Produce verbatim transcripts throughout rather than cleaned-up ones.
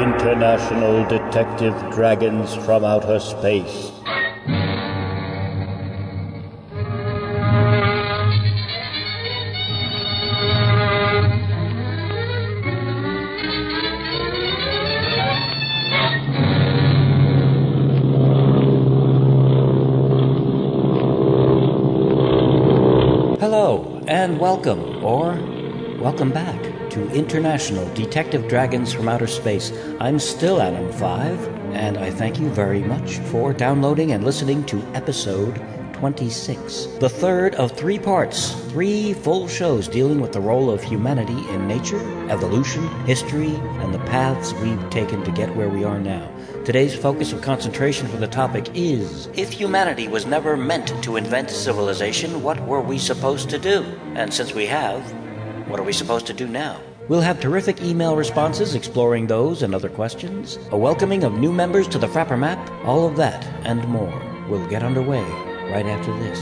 International Detective Dragons from Outer Space. Hello, and welcome, or welcome back to International Detective Dragons from Outer Space. I'm still Adam five, and I thank you very much for downloading and listening to episode twenty-six, the third of three parts, three full shows dealing with the role of humanity in nature, evolution, history, and the paths we've taken to get where we are now. Today's focus of concentration for the topic is, if humanity was never meant to invent civilization, what were we supposed to do? And since we have, what are we supposed to do now? We'll have terrific email responses exploring those and other questions, a welcoming of new members to the Frapper Map, all of that and more. We'll get underway right after this.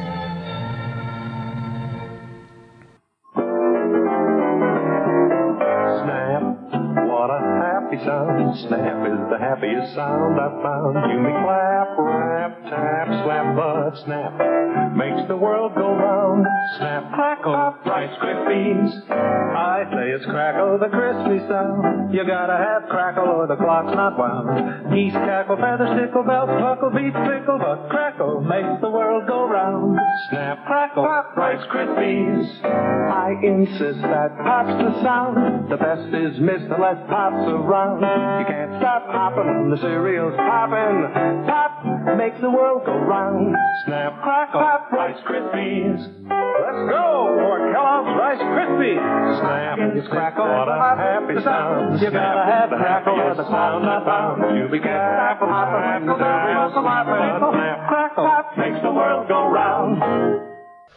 Snap, what a happy sound. Snap is the happiest sound I've found. You may clap, rap, tap, slap, but snap makes the world go round. Snap, crackle, Rice Krispies. I say it's crackle, the crispy sound. You gotta have crackle or the clock's not wound. Geese cackle, feathers tickle, bells buckle, beats pickle, but crackle makes the world go round. Snap, crackle, Rice Krispies. I insist that pop's the sound. The best is missed unless pop's around. You can't stop hopping, the cereal's popping. Pop makes the world go round. Snap, crackle, pop, Rice Krispies. Let's go for Kellogg's Rice Krispies. Snap, it's crackle, what a happy sound. You gotta have crackle or the sound not bound. You begin crackle, hopping, the cereal's popping. Snap, crackle, pop makes the world go round.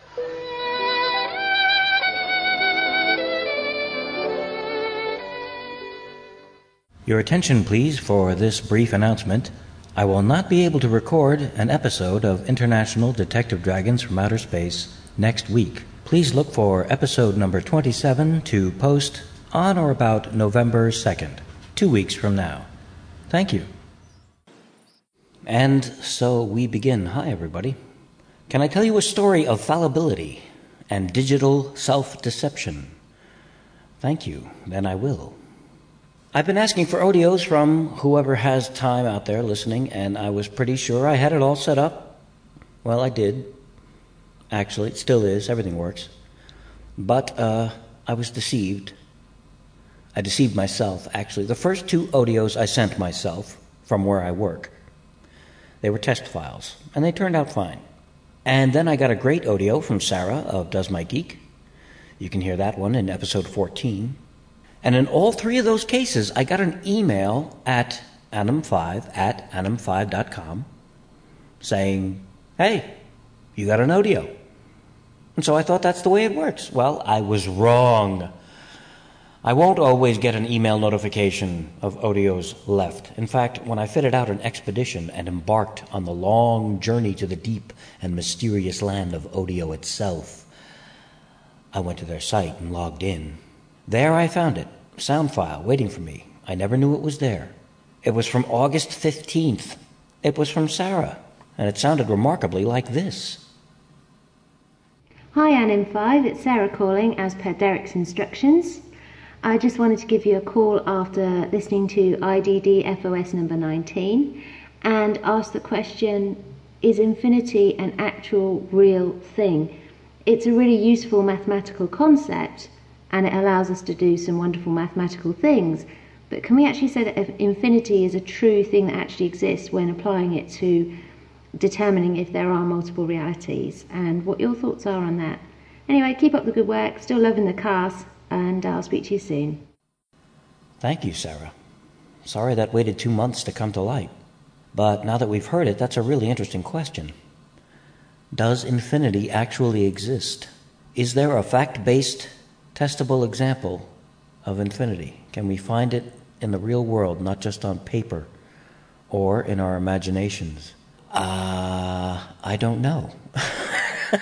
Your attention, please, for this brief announcement. I will not be able to record an episode of International Detective Dragons from Outer Space next week. Please look for episode number twenty-seven to post on or about November second, two weeks from now. Thank you. And so we begin. Hi, everybody. Can I tell you a story of fallibility and digital self-deception? Thank you. Then I will. I've been asking for audios from whoever has time out there listening, and I was pretty sure I had it all set up. Well, I did. Actually, it still is. Everything works. But uh, I was deceived. I deceived myself, actually. The first two audios I sent myself from where I work, they were test files, and they turned out fine. And then I got a great audio from Sarah of Does My Geek. You can hear that one in episode fourteen. And in all three of those cases, I got an email at adam five at adam five dot com saying, hey, you got an audio. And so I thought that's the way it works. Well, I was wrong. I won't always get an email notification of audios left. In fact, when I fitted out an expedition and embarked on the long journey to the deep and mysterious land of audio itself, I went to their site and logged in. There I found it, sound file, waiting for me. I never knew it was there. It was from August fifteenth. It was from Sarah, and it sounded remarkably like this. Hi, N M five, it's Sarah calling as per Derek's instructions. I just wanted to give you a call after listening to I D D F O S number nineteen and ask the question, is infinity an actual real thing? It's a really useful mathematical concept, and it allows us to do some wonderful mathematical things. But can we actually say that infinity is a true thing that actually exists when applying it to determining if there are multiple realities, and what your thoughts are on that? Anyway, keep up the good work, still loving the cast, and I'll speak to you soon. Thank you, Sarah. Sorry that waited two months to come to light. But now that we've heard it, that's a really interesting question. Does infinity actually exist? Is there a fact-based testable example of infinity? Can we find it in the real world, not just on paper or in our imaginations? Uh, I don't know.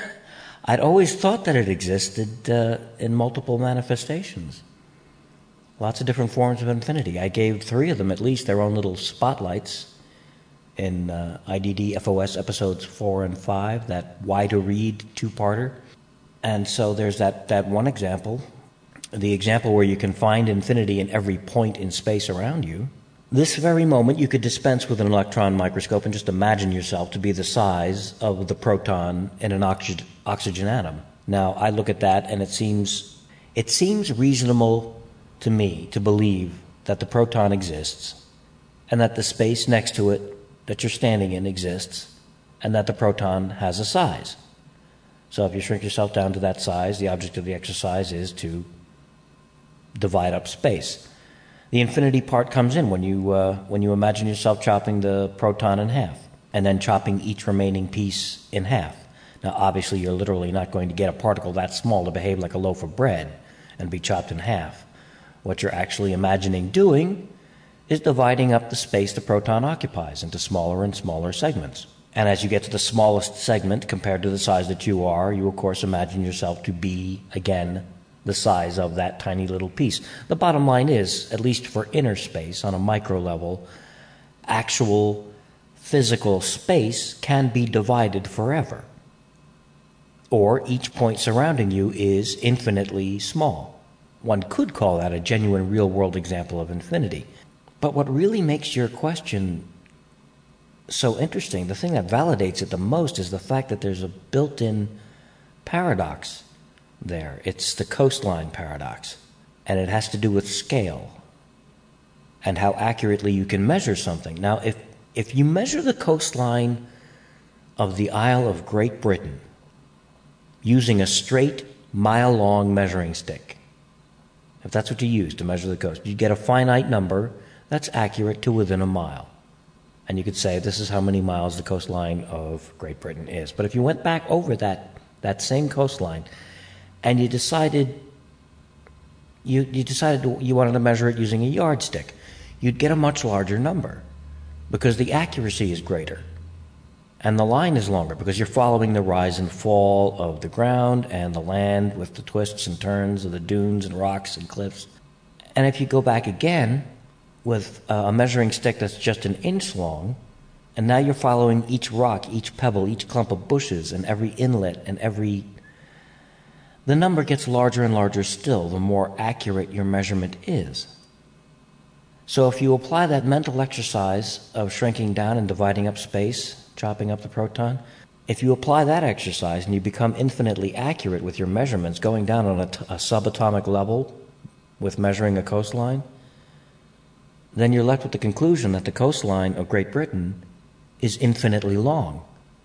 I'd always thought that it existed uh, in multiple manifestations. Lots of different forms of infinity. I gave three of them at least their own little spotlights in uh, I D D F O S episodes four and five, that Why to Read two-parter. And so there's that, that one example, the example where you can find infinity in every point in space around you. This very moment, you could dispense with an electron microscope and just imagine yourself to be the size of the proton in an oxy- oxygen atom. Now, I look at that, and it seems it seems reasonable to me to believe that the proton exists, and that the space next to it that you're standing in exists, and that the proton has a size. So if you shrink yourself down to that size, the object of the exercise is to divide up space. The infinity part comes in when you uh, when you imagine yourself chopping the proton in half, and then chopping each remaining piece in half. Now, obviously, you're literally not going to get a particle that small to behave like a loaf of bread and be chopped in half. What you're actually imagining doing is dividing up the space the proton occupies into smaller and smaller segments. And as you get to the smallest segment compared to the size that you are, you, of course, imagine yourself to be, again, the size of that tiny little piece. The bottom line is, at least for inner space on a micro level, actual physical space can be divided forever. Or each point surrounding you is infinitely small. One could call that a genuine real-world example of infinity. But what really makes your question so interesting, the thing that validates it the most, is the fact that there's a built-in paradox there. It's the coastline paradox, and it has to do with scale and how accurately you can measure something. Now, if if you measure the coastline of the Isle of Great Britain using a straight mile-long measuring stick, if that's what you use to measure the coast, you get a finite number that's accurate to within a mile. And you could say this is how many miles the coastline of Great Britain is. But if you went back over that, that same coastline and you decided you, you decided to, you wanted to measure it using a yardstick, you'd get a much larger number because the accuracy is greater. And the line is longer because you're following the rise and fall of the ground and the land with the twists and turns of the dunes and rocks and cliffs. And if you go back again with a measuring stick that's just an inch long, and now you're following each rock, each pebble, each clump of bushes, and every inlet and every... the number gets larger and larger still, the more accurate your measurement is. So if you apply that mental exercise of shrinking down and dividing up space, chopping up the proton, if you apply that exercise and you become infinitely accurate with your measurements, going down on a, t- a subatomic level with measuring a coastline, then you're left with the conclusion that the coastline of Great Britain is infinitely long.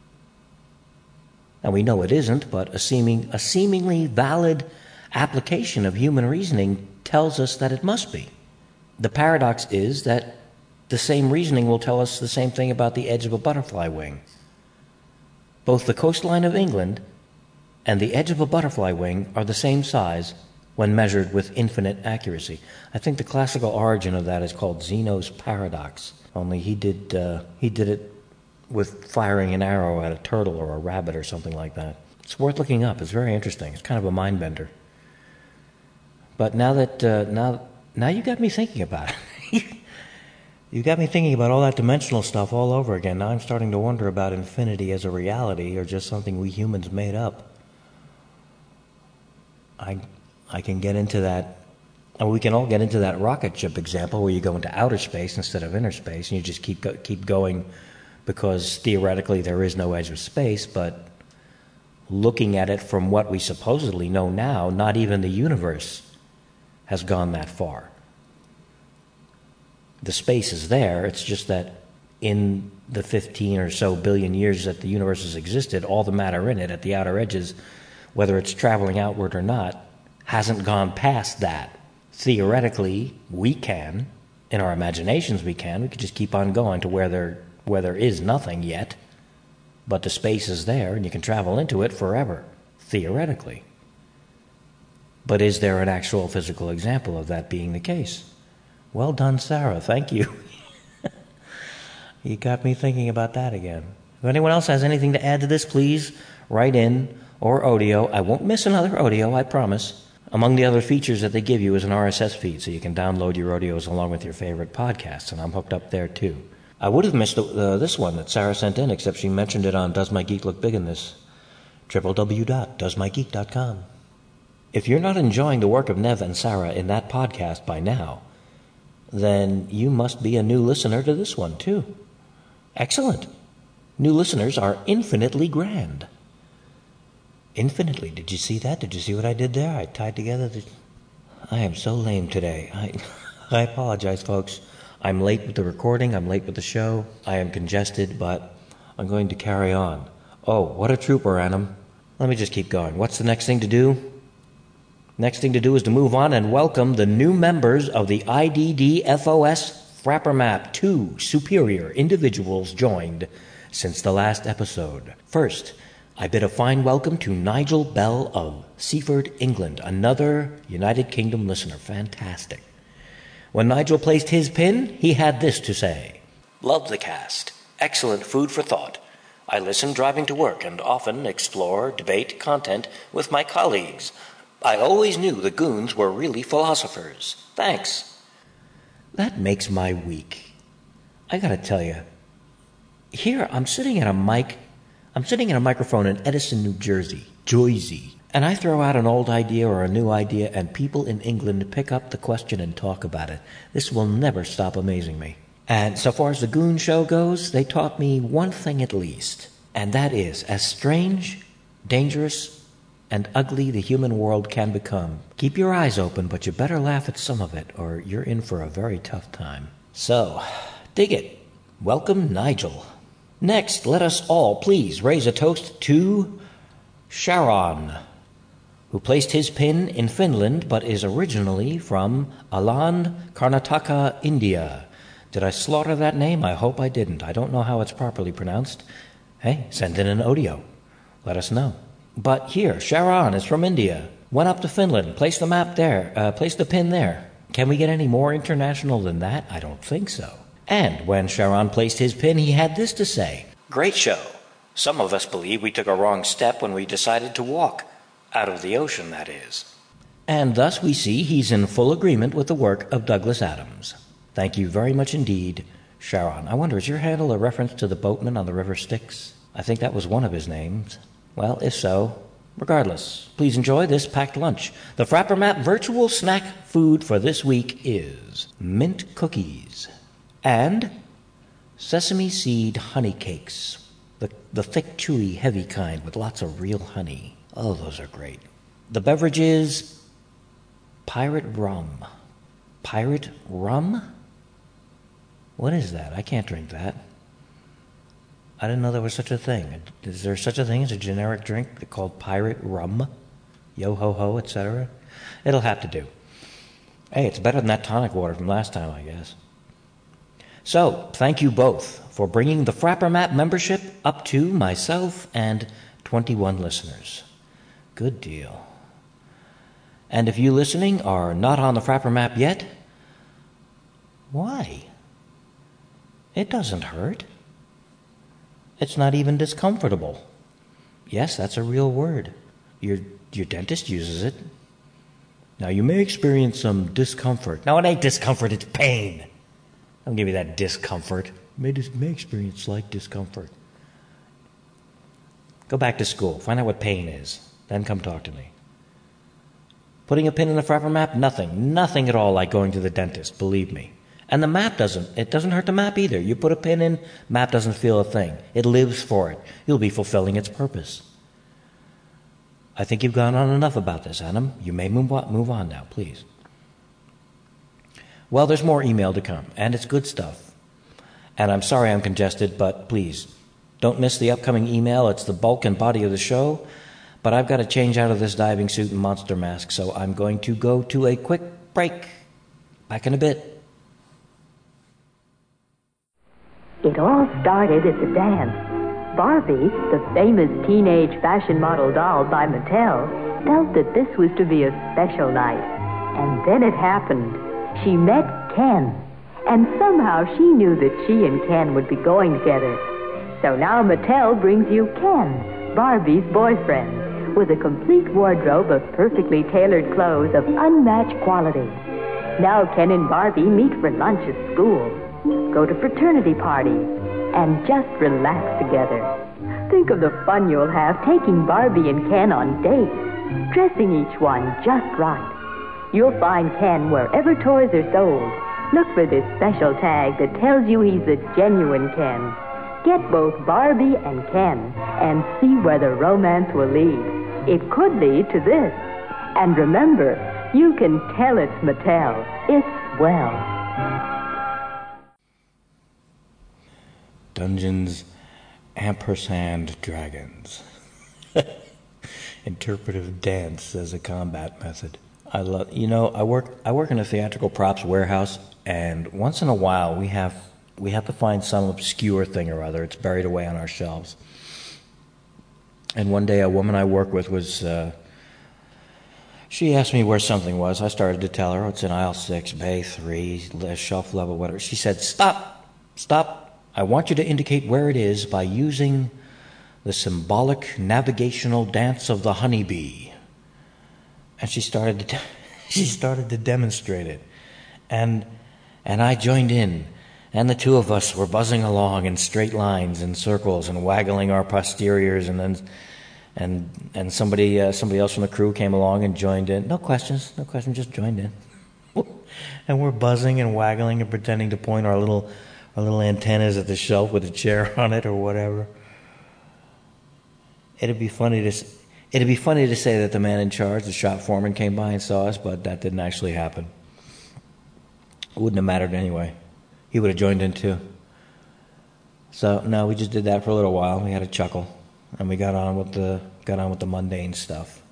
Now, we know it isn't, but a seeming a seemingly valid application of human reasoning tells us that it must be. The paradox is that the same reasoning will tell us the same thing about the edge of a butterfly wing. Both the coastline of England and the edge of a butterfly wing are the same size when measured with infinite accuracy. I think the classical origin of that is called Zeno's paradox, only he did uh, he did it with firing an arrow at a turtle or a rabbit or something like that. It's worth looking up. It's very interesting. It's kind of a mind bender. But now that uh, now now you got me thinking about it. You got me thinking about all that dimensional stuff all over again. Now I'm starting to wonder about infinity as a reality or just something we humans made up. I I can get into that, and we can all get into that rocket ship example where you go into outer space instead of inner space, and you just keep go, keep going because theoretically there is no edge of space, but looking at it from what we supposedly know now, not even the universe has gone that far. The space is there, it's just that in the fifteen or so billion years that the universe has existed, all the matter in it at the outer edges, whether it's traveling outward or not, hasn't gone past that. Theoretically, we can. In our imaginations, we can. We could just keep on going to where there where there is nothing yet. But the space is there, and you can travel into it forever, theoretically. But is there an actual physical example of that being the case? Well done, Sarah. Thank you. You got me thinking about that again. If anyone else has anything to add to this, please write in, or audio. I won't miss another audio, I promise. Among the other features that they give you is an R S S feed, so you can download your rodeos along with your favorite podcasts, and I'm hooked up there too. I would have missed uh, this one that Sarah sent in, except she mentioned it on Does My Geek Look Big in This? w w w dot does my geek dot com. If you're not enjoying the work of Nev and Sarah in that podcast by now, then you must be a new listener to this one too. Excellent. New listeners are infinitely grand. Infinitely. Did you see that? Did you see what I did there? I tied together the... I am so lame today. I, I apologize, folks. I'm late with the recording. I'm late with the show. I am congested, but I'm going to carry on. Oh, what a trooper, Annam. Let me just keep going. What's the next thing to do? Next thing to do is to move on and welcome the new members of the I D D F O S Frapper Map. Two superior individuals joined since the last episode. First, I bid a fine welcome to Nigel Bell of Seaford, England, another United Kingdom listener. Fantastic. When Nigel placed his pin, he had this to say. Love the cast. Excellent food for thought. I listen driving to work and often explore, debate content with my colleagues. I always knew the goons were really philosophers. Thanks. That makes my week. I gotta tell you, here I'm sitting at a mic, I'm sitting at a microphone in Edison, New Jersey, Jersey, and I throw out an old idea or a new idea, and people in England pick up the question and talk about it. This will never stop amazing me. And so far as the Goon Show goes, they taught me one thing at least, and that is, as strange, dangerous, and ugly the human world can become, keep your eyes open, but you better laugh at some of it, or you're in for a very tough time. So, dig it. Welcome, Nigel. Next, let us all please raise a toast to Sharon, who placed his pin in Finland but is originally from Alan, Karnataka, India. Did I slaughter that name? I hope I didn't. I don't know how it's properly pronounced. Hey, send in an audio. Let us know. But here, Sharon is from India. Went up to Finland, placed the map there, uh, placed the pin there. Can we get any more international than that? I don't think so. And when Sharon placed his pin, he had this to say. Great show. Some of us believe we took a wrong step when we decided to walk. Out of the ocean, that is. And thus we see he's in full agreement with the work of Douglas Adams. Thank you very much indeed, Sharon. I wonder, is your handle a reference to the boatman on the River Styx? I think that was one of his names. Well, if so, regardless, please enjoy this packed lunch. The Frapper Map virtual snack food for this week is mint cookies and sesame seed honey cakes, the, the thick, chewy, heavy kind with lots of real honey. Oh, those are great. The beverage is pirate rum. Pirate rum? What is that? I can't drink that. I didn't know there was such a thing. Is there such a thing as a generic drink called pirate rum? Yo-ho-ho, et cetera? It'll have to do. Hey, it's better than that tonic water from last time, I guess. So, thank you both for bringing the Frapper Map membership up to myself and twenty-one listeners. Good deal. And if you listening are not on the Frapper Map yet, why? It doesn't hurt. It's not even discomfortable. Yes, that's a real word. Your your dentist uses it. Now, you may experience some discomfort. No, it ain't discomfort, it's pain. Don't give me that discomfort. You may, dis- may experience slight discomfort. Go back to school. Find out what pain is. Then come talk to me. Putting a pin in the Frapper Map? Nothing. Nothing at all like going to the dentist, believe me. And the map doesn't. It doesn't hurt the map either. You put a pin in, map doesn't feel a thing. It lives for it. You'll be fulfilling its purpose. I think you've gone on enough about this, Adam. You may move on, move on now, please. Well, there's more email to come, and it's good stuff. And I'm sorry I'm congested, but please, don't miss the upcoming email. It's the bulk and body of the show. But I've got to change out of this diving suit and monster mask, so I'm going to go to a quick break. Back in a bit. It all started at the dance. Barbie, the famous teenage fashion model doll by Mattel, felt that this was to be a special night. And then it happened. She met Ken. And somehow she knew that she and Ken would be going together. So now Mattel brings you Ken, Barbie's boyfriend, with a complete wardrobe of perfectly tailored clothes of unmatched quality. Now Ken and Barbie meet for lunch at school, go to fraternity parties, and just relax together. Think of the fun you'll have taking Barbie and Ken on dates, dressing each one just right. You'll find Ken wherever toys are sold. Look for this special tag that tells you he's the genuine Ken. Get both Barbie and Ken and see where the romance will lead. It could lead to this. And remember, you can tell it's Mattel. It's swell. Dungeons ampersand dragons. Interpretive dance as a combat method. I love, you know, I work I work in a theatrical props warehouse, and once in a while we have we have to find some obscure thing or other. It's buried away on our shelves. And one day a woman I work with was, uh, she asked me where something was. I started to tell her, oh, it's in aisle six, bay three, shelf level, whatever. She said, stop, stop. I want you to indicate where it is by using the symbolic navigational dance of the honeybee. And she started to, de- she started to demonstrate it. And, and I joined in. And the two of us were buzzing along in straight lines and circles and waggling our posteriors, and then and and somebody uh, somebody else from the crew came along and joined in. No questions, no questions, just joined in. And we're buzzing and waggling and pretending to point our little our little antennas at the shelf with a chair on it or whatever. It'd be funny to it'd be funny to say that the man in charge, the shop foreman, came by and saw us, but that didn't actually happen. It wouldn't have mattered anyway. He would have joined in too. So no, we just did that for a little while. We had a chuckle, and we got on with the got on with the mundane stuff.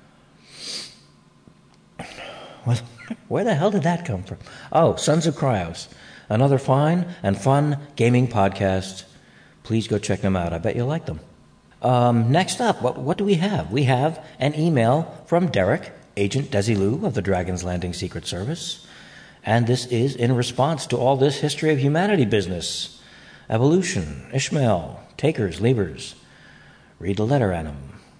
What, where the hell did that come from? Oh, Sons of Cryos, another fine and fun gaming podcast. Please go check them out. I bet you'll like them. Um, next up, what what do we have? We have an email from Derek, Agent Desilu of the Dragon's Landing Secret Service. And this is in response to all this history of humanity business. Evolution, Ishmael, takers, leavers. Read the letter, Adam.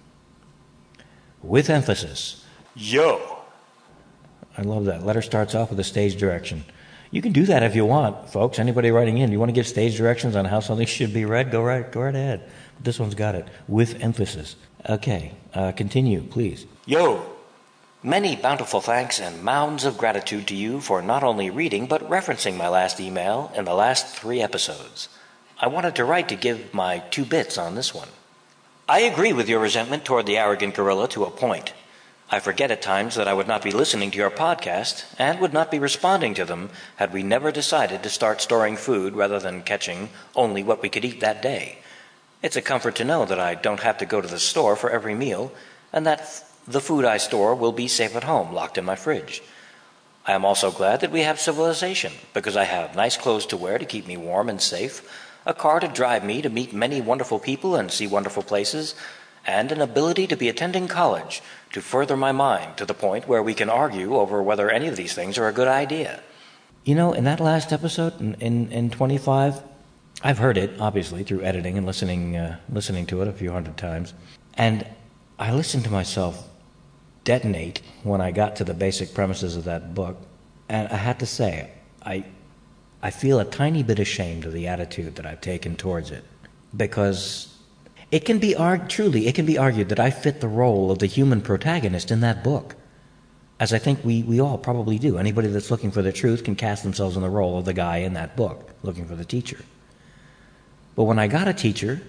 With emphasis. Yo! I love that. Letter starts off with a stage direction. You can do that if you want, folks. Anybody writing in, you want to give stage directions on how something should be read? Go right, go right ahead. But this one's got it. With emphasis. Okay, uh, continue, please. Yo! Many bountiful thanks and mounds of gratitude to you for not only reading but referencing my last email in the last three episodes. I wanted to write to give my two bits on this one. I agree with your resentment toward the arrogant gorilla to a point. I forget at times that I would not be listening to your podcast and would not be responding to them had we never decided to start storing food rather than catching only what we could eat that day. It's a comfort to know that I don't have to go to the store for every meal, and that the food I store will be safe at home, locked in my fridge. I am also glad that we have civilization, because I have nice clothes to wear to keep me warm and safe, a car to drive me to meet many wonderful people and see wonderful places, and an ability to be attending college to further my mind to the point where we can argue over whether any of these things are a good idea. You know, in that last episode, in, in, in twenty-five, I've heard it, obviously, through editing and listening, uh, listening to it a few hundred times, and I listened to myself detonate when I got to the basic premises of that book, and I had to say, I I feel a tiny bit ashamed of the attitude that I've taken towards it, because it can be argued, truly, it can be argued that I fit the role of the human protagonist in that book, as I think we, we all probably do. Anybody that's looking for the truth can cast themselves in the role of the guy in that book, looking for the teacher. But when I got a teacher,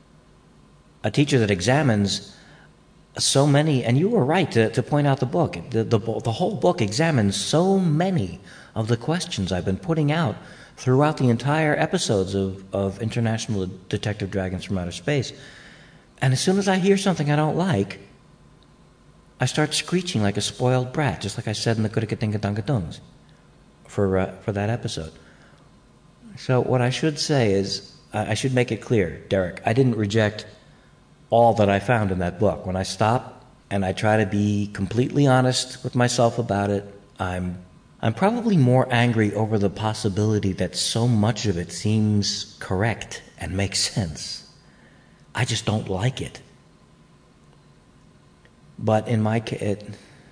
a teacher that examines so many, and you were right to, to point out the book. The, the, the whole book examines so many of the questions I've been putting out throughout the entire episodes of, of International Detective Dragons from Outer Space. And as soon as I hear something I don't like, I start screeching like a spoiled brat, just like I said in the Kudikatingadungadungs for uh, for that episode. So what I should say is, I should make it clear, Derek, I didn't reject all that I found in that book. When I stop and I try to be completely honest with myself about it, I'm I'm probably more angry over the possibility that so much of it seems correct and makes sense. I just don't like it. But in my case,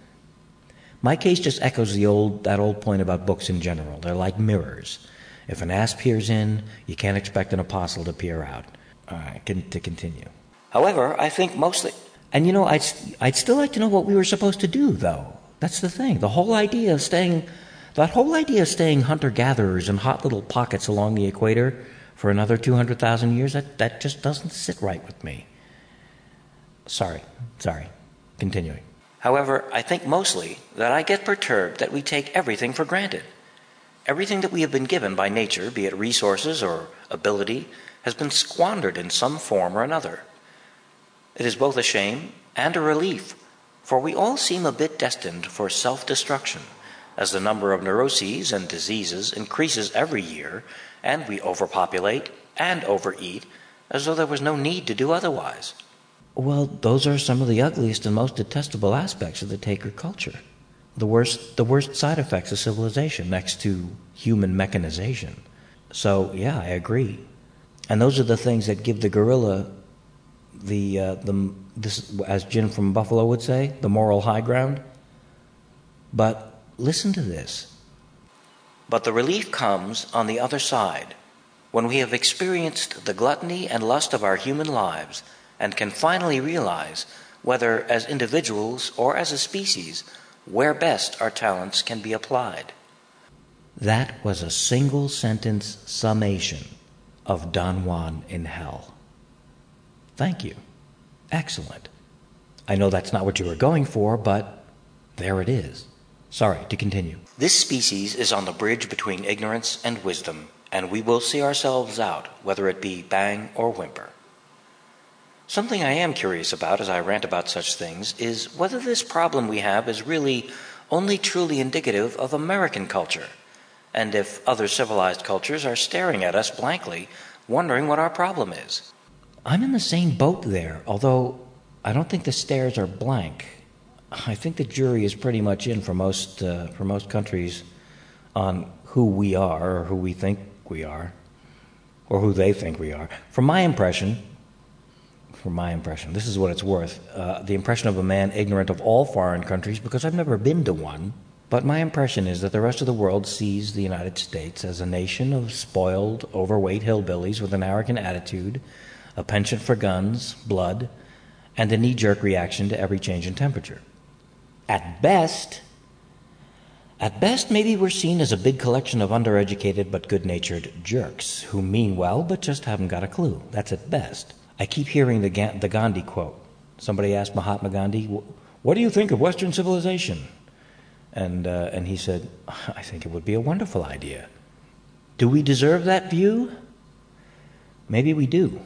my case just echoes the old that old point about books in general. They're like mirrors. If an ass peers in, you can't expect an apostle to peer out. All right, can, to continue. However, I think mostly... And, you know, I'd, I'd still like to know what we were supposed to do, though. That's the thing. The whole idea of staying... That whole idea of staying hunter-gatherers in hot little pockets along the equator for another two hundred thousand years, that, that just doesn't sit right with me. Sorry. Sorry. Continuing. However, I think mostly that I get perturbed that we take everything for granted. Everything that we have been given by nature, be it resources or ability, has been squandered in some form or another. It is both a shame and a relief, for we all seem a bit destined for self-destruction, as the number of neuroses and diseases increases every year, and we overpopulate and overeat, as though there was no need to do otherwise. Well, those are some of the ugliest and most detestable aspects of the taker culture. The worst, the worst side effects of civilization, next to human mechanization. So, yeah, I agree. And those are the things that give the gorilla the, uh, the this, as Jim from Buffalo would say, the moral high ground. But listen to this. But the relief comes on the other side, when we have experienced the gluttony and lust of our human lives, and can finally realize, whether as individuals or as a species, where best our talents can be applied. That was a single sentence summation of Don Juan in hell. Thank you. Excellent. I know that's not what you were going for, but there it is. Sorry, to continue. This species is on the bridge between ignorance and wisdom, and we will see ourselves out, whether it be bang or whimper. Something I am curious about as I rant about such things is whether this problem we have is really only truly indicative of American culture, and if other civilized cultures are staring at us blankly, wondering what our problem is. I'm in the same boat there, although I don't think the stares are blank. I think the jury is pretty much in for most uh, for most countries on who we are or who we think we are, or who they think we are. From my impression, from my impression, this is what it's worth, uh, the impression of a man ignorant of all foreign countries, because I've never been to one, but my impression is that the rest of the world sees the United States as a nation of spoiled, overweight hillbillies with an arrogant attitude, a penchant for guns, blood, and a knee-jerk reaction to every change in temperature. At best, at best, maybe we're seen as a big collection of undereducated but good-natured jerks who mean well but just haven't got a clue. That's at best. I keep hearing the, Ga- the Gandhi quote. Somebody asked Mahatma Gandhi, "What do you think of Western civilization?" And uh, and he said, "I think it would be a wonderful idea." Do we deserve that view? Maybe we do.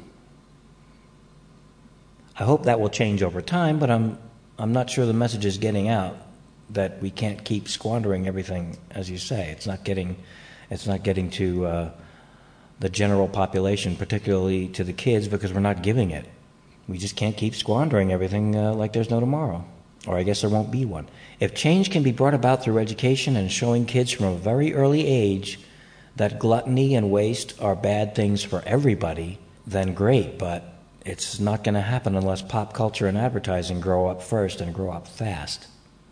I hope that will change over time, but I'm I'm not sure the message is getting out that we can't keep squandering everything, as you say. It's not getting, it's not getting to uh, the general population, particularly to the kids, because we're not giving it. We just can't keep squandering everything uh, like there's no tomorrow, or I guess there won't be one. If change can be brought about through education and showing kids from a very early age that gluttony and waste are bad things for everybody, then great, but it's not going to happen unless pop culture and advertising grow up first and grow up fast.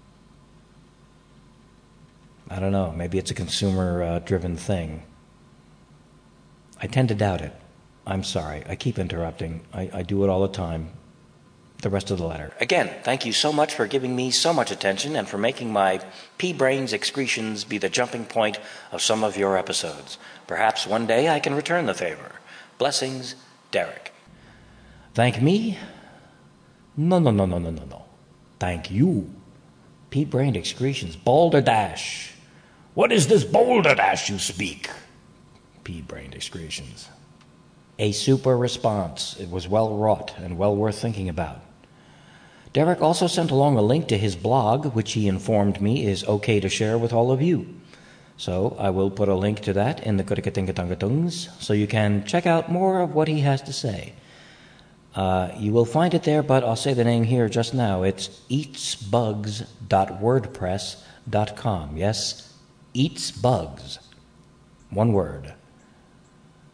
I don't know. Maybe it's a consumer-driven uh, thing. I tend to doubt it. I'm sorry. I keep interrupting. I, I do it all the time. The rest of the letter. Again, thank you so much for giving me so much attention and for making my pea-brains excretions be the jumping point of some of your episodes. Perhaps one day I can return the favor. Blessings, Derek. Thank me? No, no, no, no, no, no, no. Thank you. Pea-brained excretions. Balderdash. What is this balderdash you speak? Pea-brained excretions. A super response. It was well wrought and well worth thinking about. Derek also sent along a link to his blog, which he informed me is okay to share with all of you. So I will put a link to that in the Kurikatingatungatungs, so you can check out more of what he has to say. Uh, you will find it there, but I'll say the name here just now. It's eats bugs dot wordpress dot com. Yes, eatsbugs, one word,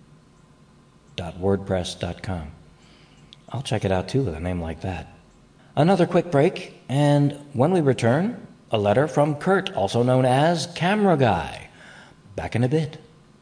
dot wordpress dot com. I'll check it out too with a name like that. Another quick break, and when we return, a letter from Kurt, also known as Camera Guy. Back in a bit.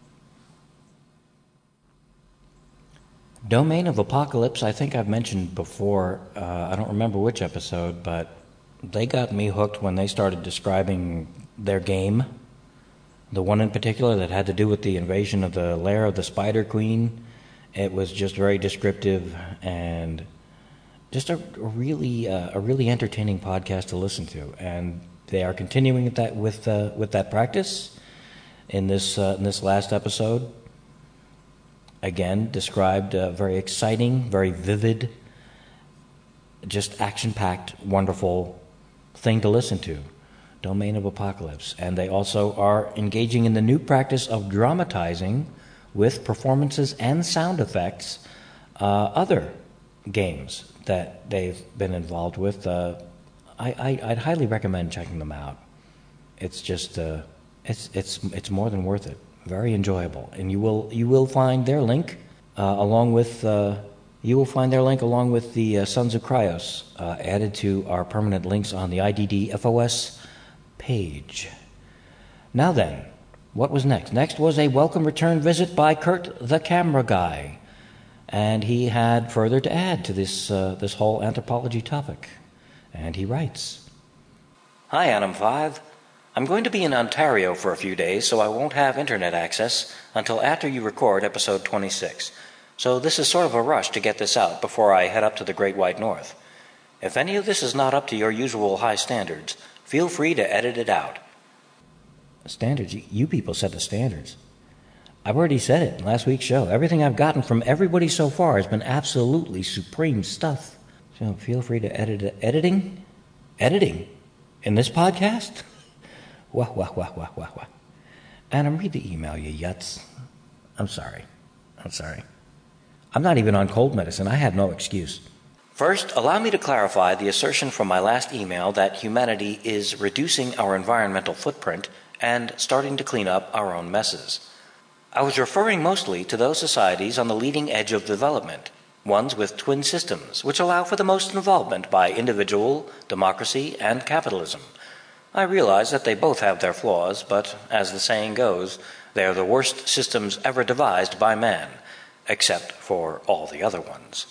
Domain of Apocalypse, I think I've mentioned before, uh, I don't remember which episode, but they got me hooked when they started describing their game. The one in particular that had to do with the invasion of the lair of the Spider Queen. It was just very descriptive and just a, a really uh, a really entertaining podcast to listen to. And they are continuing that with uh, with that practice in this uh, in this last episode. Again, described a very exciting, very vivid, just action-packed, wonderful thing to listen to. Domain of Apocalypse. And they also are engaging in the new practice of dramatizing with performances and sound effects uh, other games that they've been involved with. Uh, I, I, I'd highly recommend checking them out. It's just, uh, it's it's it's more than worth it. Very enjoyable, and you will you will find their link uh, along with uh, you will find their link along with the uh, Sons of Kryos uh, added to our permanent links on the I D D F O S page. Now then, what was next? Next was a welcome return visit by Kurt the Camera Guy, and he had further to add to this uh, this whole anthropology topic, and he writes, "Hi, Adam five. I'm going to be in Ontario for a few days, so I won't have internet access until after you record episode twenty-six. So this is sort of a rush to get this out before I head up to the Great White North. If any of this is not up to your usual high standards, feel free to edit it out." Standards? You people set the standards. I've already said it in last week's show. Everything I've gotten from everybody so far has been absolutely supreme stuff. So feel free to edit it. Editing? Editing? In this podcast? Wah, wah, wah, wah, wah, wah. Adam, read the email, you yuts. I'm sorry. I'm sorry. I'm not even on cold medicine. I have no excuse. First, allow me to clarify the assertion from my last email that humanity is reducing our environmental footprint and starting to clean up our own messes. I was referring mostly to those societies on the leading edge of development, ones with twin systems, which allow for the most involvement by individual, democracy, and capitalism. I realize that they both have their flaws, but, as the saying goes, they are the worst systems ever devised by man, except for all the other ones.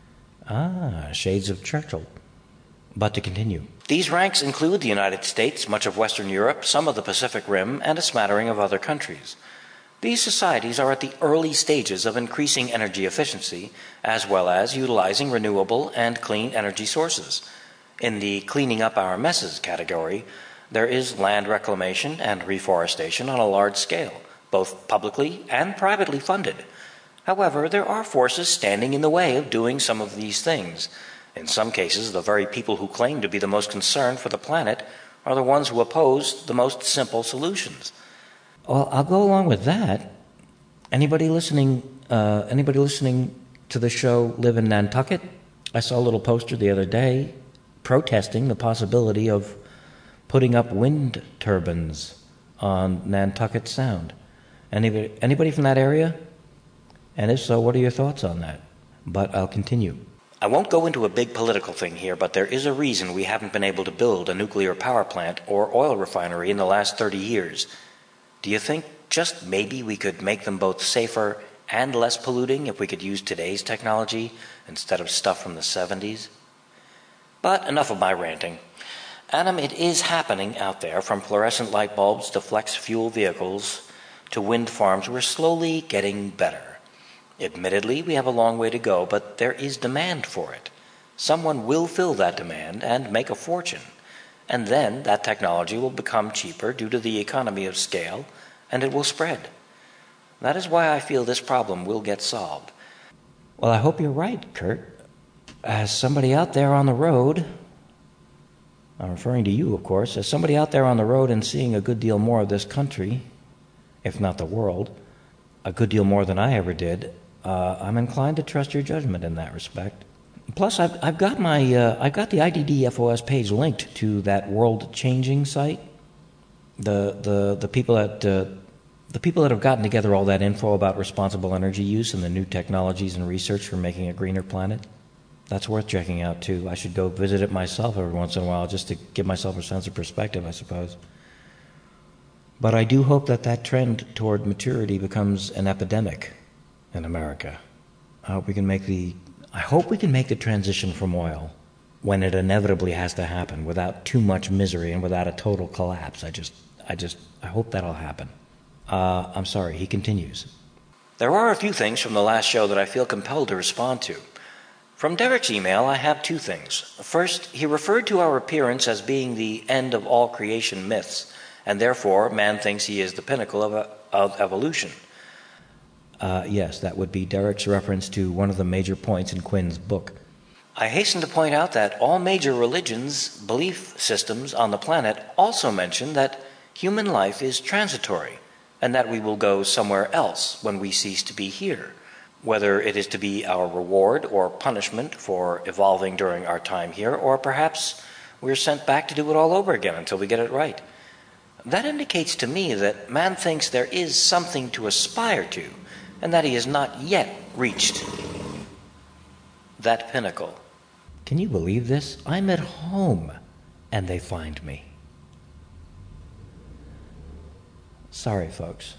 Ah, shades of Churchill. But to continue. These ranks include the United States, much of Western Europe, some of the Pacific Rim, and a smattering of other countries. These societies are at the early stages of increasing energy efficiency, as well as utilizing renewable and clean energy sources. In the cleaning up our messes category, there is land reclamation and reforestation on a large scale, both publicly and privately funded. However, there are forces standing in the way of doing some of these things. In some cases, the very people who claim to be the most concerned for the planet are the ones who oppose the most simple solutions. Well, I'll go along with that. Anybody listening, uh, anybody listening to the show live in Nantucket? I saw a little poster the other day protesting the possibility of putting up wind turbines on Nantucket Sound. Anybody, anybody from that area? And if so, what are your thoughts on that? But I'll continue. I won't go into a big political thing here, but there is a reason we haven't been able to build a nuclear power plant or oil refinery in the last thirty years. Do you think just maybe we could make them both safer and less polluting if we could use today's technology instead of stuff from the seventies? But enough of my ranting. Adam, it is happening out there, from fluorescent light bulbs to flex fuel vehicles to wind farms. We're slowly getting better. Admittedly, we have a long way to go, but there is demand for it. Someone will fill that demand and make a fortune. And then that technology will become cheaper due to the economy of scale, and it will spread. That is why I feel this problem will get solved. Well, I hope you're right, Kurt. As somebody out there on the road, I'm referring to you, of course, as somebody out there on the road and seeing a good deal more of this country, if not the world, a good deal more than I ever did, uh, I'm inclined to trust your judgment in that respect. Plus, I've, I've got my uh, I've got the I D D F O S page linked to that World Changing site. The the the people that uh, the people that have gotten together all that info about responsible energy use and the new technologies and research for making a greener planet. That's worth checking out, too. I should go visit it myself every once in a while just to give myself a sense of perspective, I suppose. But I do hope that that trend toward maturity becomes an epidemic in America. I hope we can make the I hope we can make the transition from oil, when it inevitably has to happen, without too much misery and without a total collapse. I just I just I hope that'll happen. Uh, I'm sorry, he continues. There are a few things from the last show that I feel compelled to respond to. From Derek's email, I have two things. First, he referred to our appearance as being the end of all creation myths, and therefore man thinks he is the pinnacle of, of evolution. Uh, yes, that would be Derek's reference to one of the major points in Quinn's book. I hasten to point out that all major religions' belief systems on the planet also mention that human life is transitory, and that we will go somewhere else when we cease to be here, whether it is to be our reward or punishment for evolving during our time here, or perhaps we're sent back to do it all over again until we get it right. That indicates to me that man thinks there is something to aspire to, and that he has not yet reached that pinnacle. Can you believe this? I'm at home, and they find me. Sorry, folks.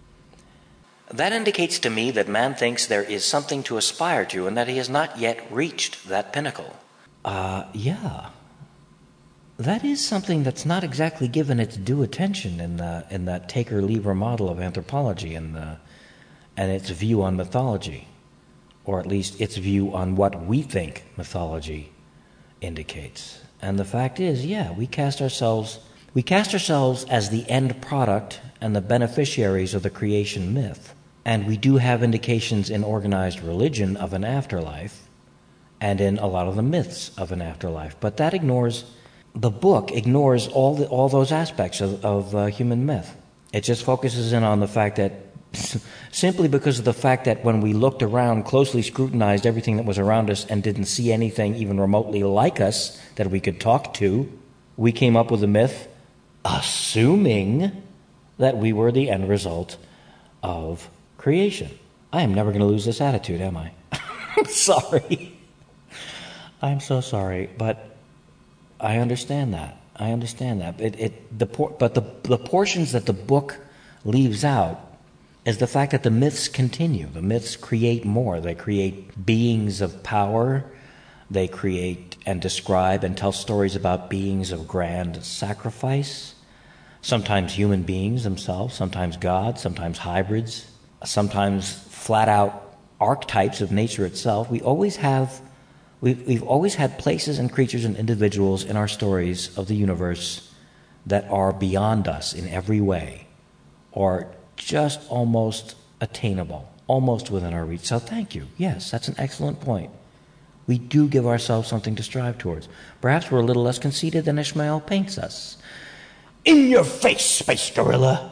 That indicates to me that man thinks there is something to aspire to and that he has not yet reached that pinnacle. Uh, yeah. That is something that's not exactly given its due attention in the in that taker-lever model of anthropology and the and its view on mythology, or at least its view on what we think mythology indicates. And the fact is, yeah, we cast ourselves we cast ourselves as the end product and the beneficiaries of the creation myth. And we do have indications in organized religion of an afterlife and in a lot of the myths of an afterlife. But that ignores, the book ignores all the, all those aspects of, of uh, human myth. It just focuses in on the fact that, simply because of the fact that when we looked around, closely scrutinized everything that was around us and didn't see anything even remotely like us that we could talk to, we came up with a myth, assuming that we were the end result of creation. I am never going to lose this attitude, am I? I'm sorry. I'm so sorry, but I understand that. I understand that. It, it, the por- but the, the portions that the book leaves out is the fact that the myths continue. The myths create more. They create beings of power. They create and describe and tell stories about beings of grand sacrifice. Sometimes human beings themselves, sometimes gods, sometimes hybrids, sometimes flat-out archetypes of nature itself. We always have, we've, we've always had places and creatures and individuals in our stories of the universe that are beyond us in every way, or just almost attainable, almost within our reach. So thank you. Yes, that's an excellent point. We do give ourselves something to strive towards. Perhaps we're a little less conceited than Ishmael paints us. In your face, Space Gorilla!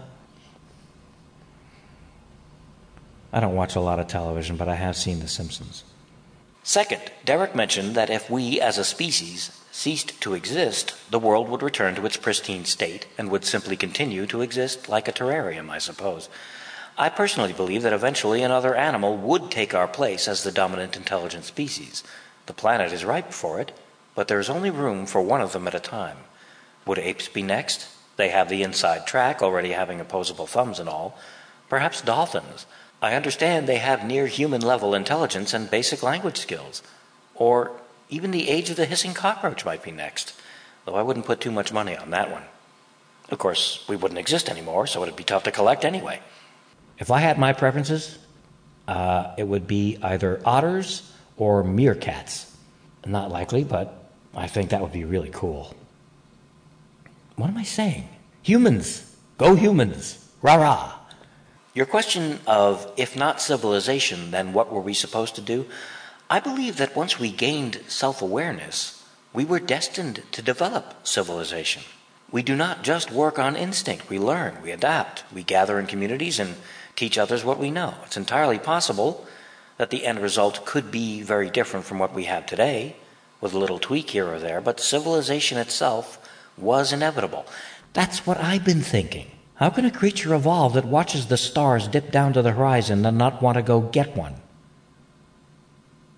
I don't watch a lot of television, but I have seen The Simpsons. Second, Derek mentioned that if we as a species ceased to exist, the world would return to its pristine state and would simply continue to exist like a terrarium, I suppose. I personally believe that eventually another animal would take our place as the dominant intelligent species. The planet is ripe for it, but there is only room for one of them at a time. Would apes be next? They have the inside track, already having opposable thumbs and all. Perhaps dolphins. I understand they have near-human level intelligence and basic language skills. Or even the age of the hissing cockroach might be next, though I wouldn't put too much money on that one. Of course, we wouldn't exist anymore, so it'd be tough to collect anyway. If I had my preferences, uh, it would be either otters or meerkats. Not likely, but I think that would be really cool. What am I saying? Humans! Go humans! Rah-rah! Your question of, if not civilization, then what were we supposed to do? I believe that once we gained self-awareness, we were destined to develop civilization. We do not just work on instinct. We learn, we adapt, we gather in communities and teach others what we know. It's entirely possible that the end result could be very different from what we have today, with a little tweak here or there, but civilization itself was inevitable. That's what I've been thinking. How can a creature evolve that watches the stars dip down to the horizon and not want to go get one?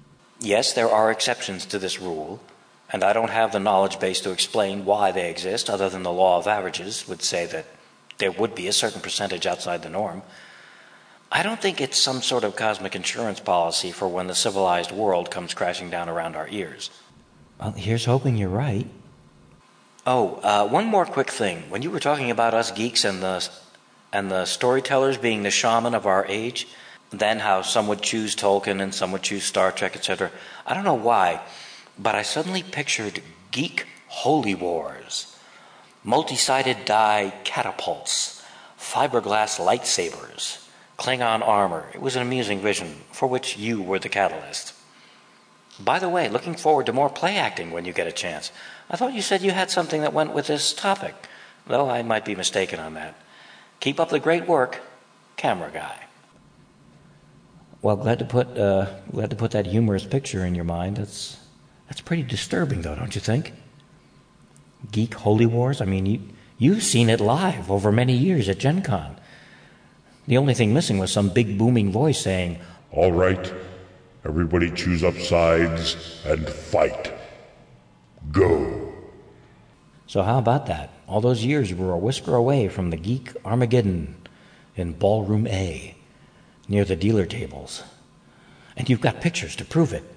Yes, there are exceptions to this rule, and I don't have the knowledge base to explain why they exist, other than the law of averages would say that there would be a certain percentage outside the norm. I don't think it's some sort of cosmic insurance policy for when the civilized world comes crashing down around our ears. Well, here's hoping you're right. Oh, uh, one more quick thing. When you were talking about us geeks and the and the storytellers being the shaman of our age, then how some would choose Tolkien and some would choose Star Trek, et cetera. I don't know why, but I suddenly pictured geek holy wars, multi-sided die catapults, fiberglass lightsabers, Klingon armor. It was an amusing vision for which you were the catalyst. By the way, looking forward to more play acting when you get a chance. I thought you said you had something that went with this topic, though I might be mistaken on that. Keep up the great work, Camera Guy. Well, glad to put uh, glad to put that humorous picture in your mind. That's that's pretty disturbing, though, don't you think? Geek Holy Wars. I mean, you you've seen it live over many years at Gen Con. The only thing missing was some big booming voice saying, "All right, everybody choose up sides and fight. Go." So how about that? All those years we were a whisker away from the Geek Armageddon in Ballroom A, near the dealer tables. And you've got pictures to prove it.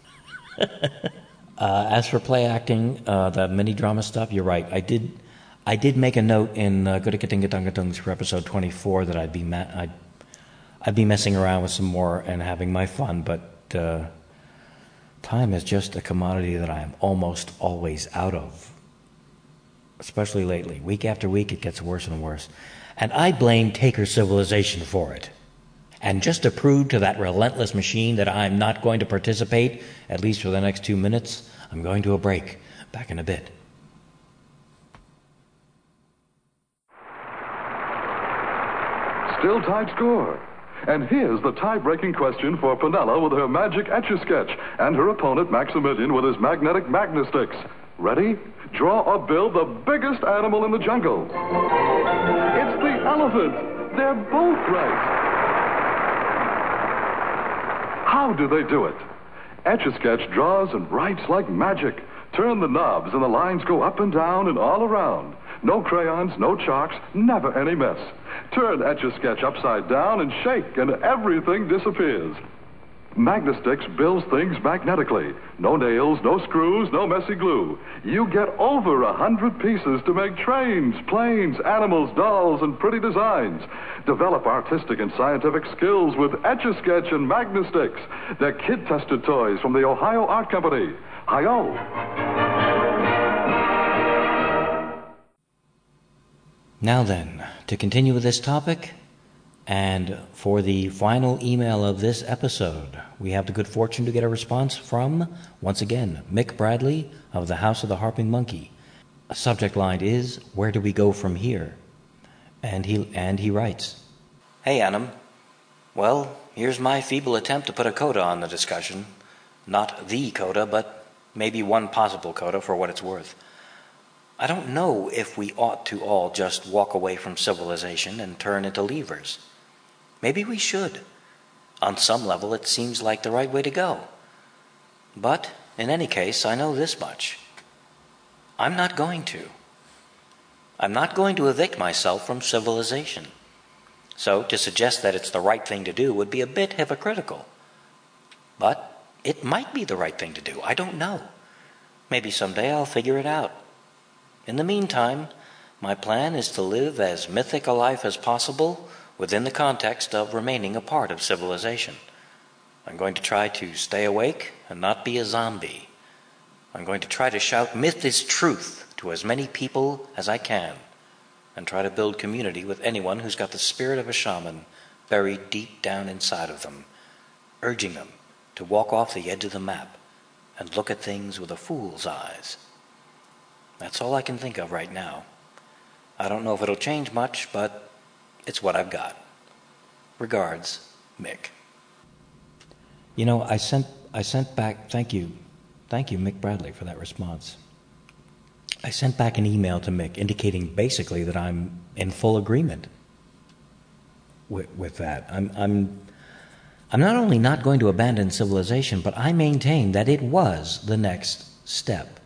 uh, as for play acting, uh, the mini-drama stuff, you're right. I did I did make a note in uh, Gudikatingatungatungs for episode twenty-four that I'd be, ma- I'd, I'd be messing around with some more and having my fun, but uh, time is just a commodity that I am almost always out of. Especially lately. Week after week, it gets worse and worse. And I blame Taker Civilization for it. And just to prove to that relentless machine that I'm not going to participate, at least for the next two minutes, I'm going to a break. Back in a bit. Still tied score. And here's the tie-breaking question for Penella with her magic Etch-a-Sketch and her opponent Maximilian with his magnetic Magnastix. Ready? Draw or build the biggest animal in the jungle. It's the elephant. They're both right. How do they do it? Etch-a-Sketch draws and writes like magic. Turn the knobs and the lines go up and down and all around. No crayons, no chalks, never any mess. Turn Etch-a-Sketch upside down and shake and everything disappears. Magnastix builds things magnetically. No nails, no screws, no messy glue. You get over a hundred pieces to make trains, planes, animals, dolls, and pretty designs. Develop artistic and scientific skills with Etch-a-Sketch and Magnastix. They're kid-tested toys from the Ohio Art Company. Hi-yo! Now then, to continue with this topic, and for the final email of this episode, we have the good fortune to get a response from, once again, Mick Bradley of the House of the Harping Monkey. A subject line is, "Where do we go from here?" And he and he writes, "Hey, Annam. Well, here's my feeble attempt to put a coda on the discussion. Not the coda, but maybe one possible coda for what it's worth. I don't know if we ought to all just walk away from civilization and turn into leavers. Maybe we should. On some level, it seems like the right way to go. But, in any case, I know this much. I'm not going to. I'm not going to evict myself from civilization. So, to suggest that it's the right thing to do would be a bit hypocritical. But it might be the right thing to do. I don't know. Maybe someday I'll figure it out. In the meantime, my plan is to live as mythic a life as possible within the context of remaining a part of civilization. I'm going to try to stay awake and not be a zombie. I'm going to try to shout myth is truth to as many people as I can, and try to build community with anyone who's got the spirit of a shaman buried deep down inside of them, urging them to walk off the edge of the map and look at things with a fool's eyes. That's all I can think of right now. I don't know if it'll change much, but it's what I've got. Regards, Mick." You know, I sent I sent back, thank you, thank you, Mick Bradley, for that response. I sent back an email to Mick indicating basically that I'm in full agreement with, with that. I'm I'm I'm not only not going to abandon civilization, but I maintain that it was the next step.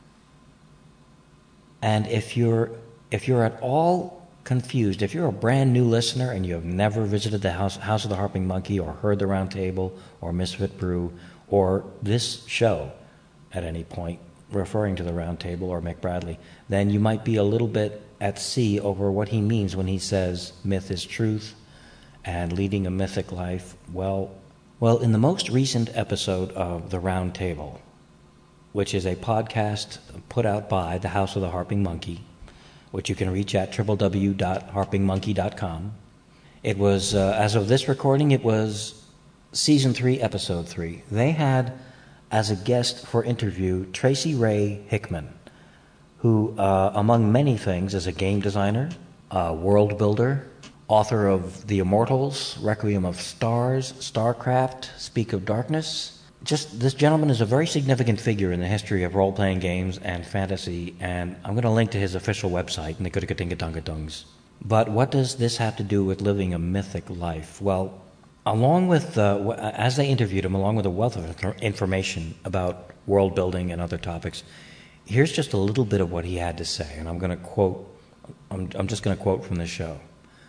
And if you're if you're at all confused, if you're a brand new listener and you have never visited the House, House of the Harping Monkey or heard the Round Table or Misfit Brew or this show at any point referring to the Round Table or Mick Bradley, then you might be a little bit at sea over what he means when he says myth is truth and leading a mythic life. Well, well, in the most recent episode of The Round Table, which is a podcast put out by the House of the Harping Monkey, which you can reach at w w w dot harping monkey dot com. It was, uh, as of this recording, it was Season three, Episode three. They had as a guest for interview Tracy Ray Hickman, who, uh, among many things, is a game designer, a world builder, author of The Immortals, Requiem of Stars, StarCraft, Speak of Darkness. Just, this gentleman is a very significant figure in the history of role-playing games and fantasy, and I'm going to link to his official website, Nicodingadungadungs. But what does this have to do with living a mythic life? Well, along with, uh, as they interviewed him, along with a wealth of information about world building and other topics, here's just a little bit of what he had to say, and I'm going to quote, I'm, I'm just going to quote from the show.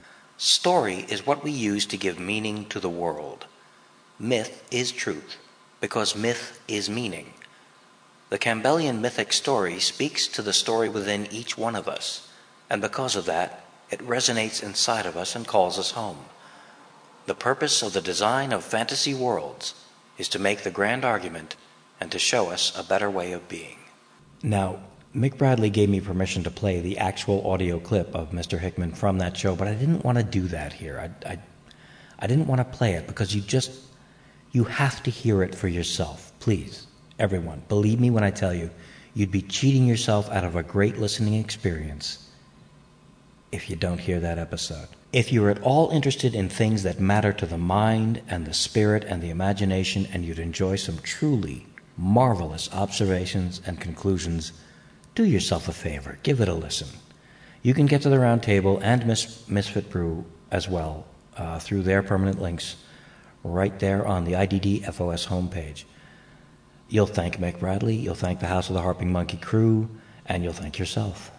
Story is what we use to give meaning to the world. Myth is truth, because myth is meaning. The Campbellian mythic story speaks to the story within each one of us, and because of that, it resonates inside of us and calls us home. The purpose of the design of fantasy worlds is to make the grand argument and to show us a better way of being. Now, Mick Bradley gave me permission to play the actual audio clip of Mister Hickman from that show, but I didn't want to do that here. I, I, I didn't want to play it because you just, you have to hear it for yourself. Please, everyone, believe me when I tell you, you'd be cheating yourself out of a great listening experience if you don't hear that episode. If you're at all interested in things that matter to the mind and the spirit and the imagination, and you'd enjoy some truly marvelous observations and conclusions, do yourself a favor, give it a listen. You can get to the Round Table and Mis- Misfit Brew as well uh, through their permanent links right there on the I D D F O S homepage. You'll thank Mick Bradley, you'll thank the House of the Harping Monkey crew, and you'll thank yourself.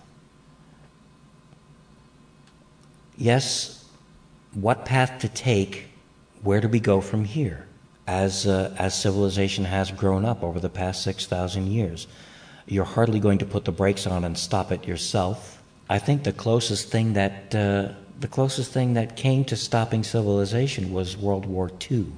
Yes, what path to take, where do we go from here as, uh, as civilization has grown up over the past six thousand years? You're hardly going to put the brakes on and stop it yourself. I think the closest thing that uh, the closest thing that came to stopping civilization was World War Two,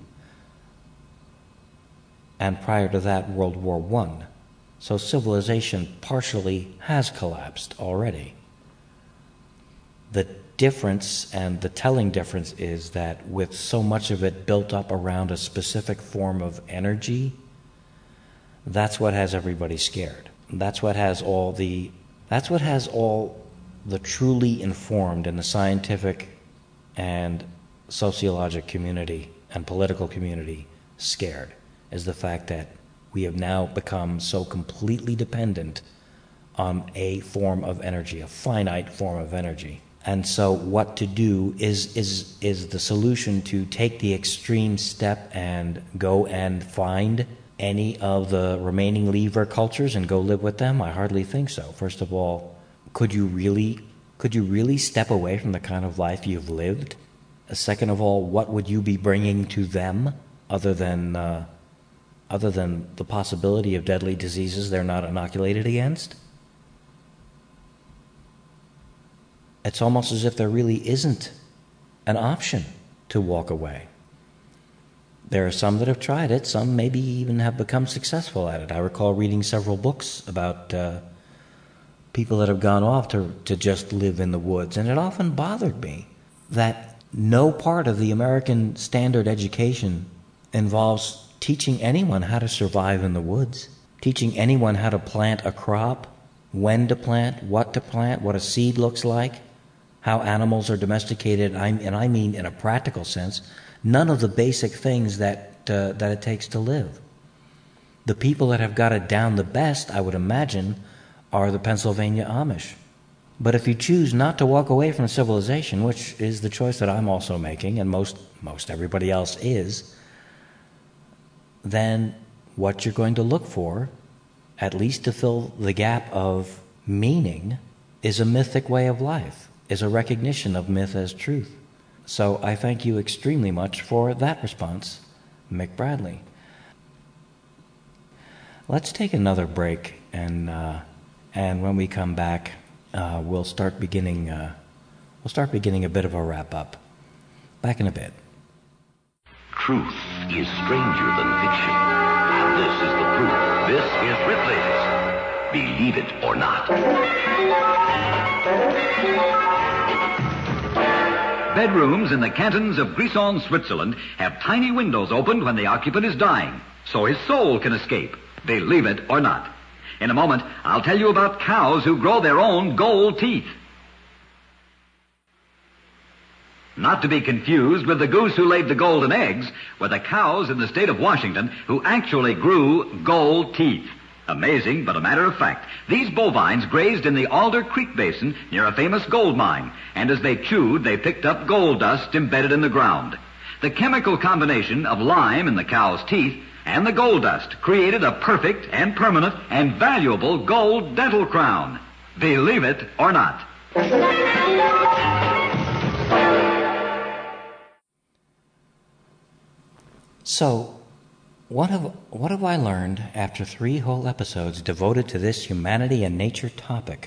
and prior to that, World War One. So civilization partially has collapsed already. The difference, and the telling difference, is that with so much of it built up around a specific form of energy, that's what has everybody scared. That's what has all the that's what has all the truly informed in the scientific and sociologic community and political community scared, is the fact that we have now become so completely dependent on a form of energy, a finite form of energy. And so what to do is is is the solution to take the extreme step and go and find any of the remaining lever cultures and go live with them? I hardly think so. First of all, could you really could you really step away from the kind of life you've lived? Second of all, what would you be bringing to them other than uh, other than the possibility of deadly diseases they're not inoculated against? It's almost as if there really isn't an option to walk away. There are some that have tried it. Some maybe even have become successful at it. I recall reading several books about uh, people that have gone off to, to just live in the woods. And it often bothered me that no part of the American standard education involves teaching anyone how to survive in the woods, teaching anyone how to plant a crop, when to plant, what to plant, what a seed looks like, how animals are domesticated, and I mean in a practical sense, none of the basic things that uh, that it takes to live. The people that have got it down the best, I would imagine, are the Pennsylvania Amish. But if you choose not to walk away from civilization, which is the choice that I'm also making, and most most everybody else is, then what you're going to look for, at least to fill the gap of meaning, is a mythic way of life, is a recognition of myth as truth. So I thank you extremely much for that response, Mick Bradley. Let's take another break, and uh, and when we come back, uh, we'll start beginning uh, we'll start beginning a bit of a wrap up. Back in a bit. Truth is stranger than fiction. This is the proof. This is Ripley's Believe It or Not. Bedrooms in the cantons of Grisons, Switzerland have tiny windows opened when the occupant is dying, so his soul can escape. Believe it or not. In a moment, I'll tell you about cows who grow their own gold teeth. Not to be confused with the goose who laid the golden eggs, were the cows in the state of Washington who actually grew gold teeth. Amazing, but a matter of fact. These bovines grazed in the Alder Creek Basin near a famous gold mine, and as they chewed, they picked up gold dust embedded in the ground. The chemical combination of lime in the cow's teeth and the gold dust created a perfect and permanent and valuable gold dental crown. Believe it or not. So, what have, what have I learned after three whole episodes devoted to this humanity and nature topic?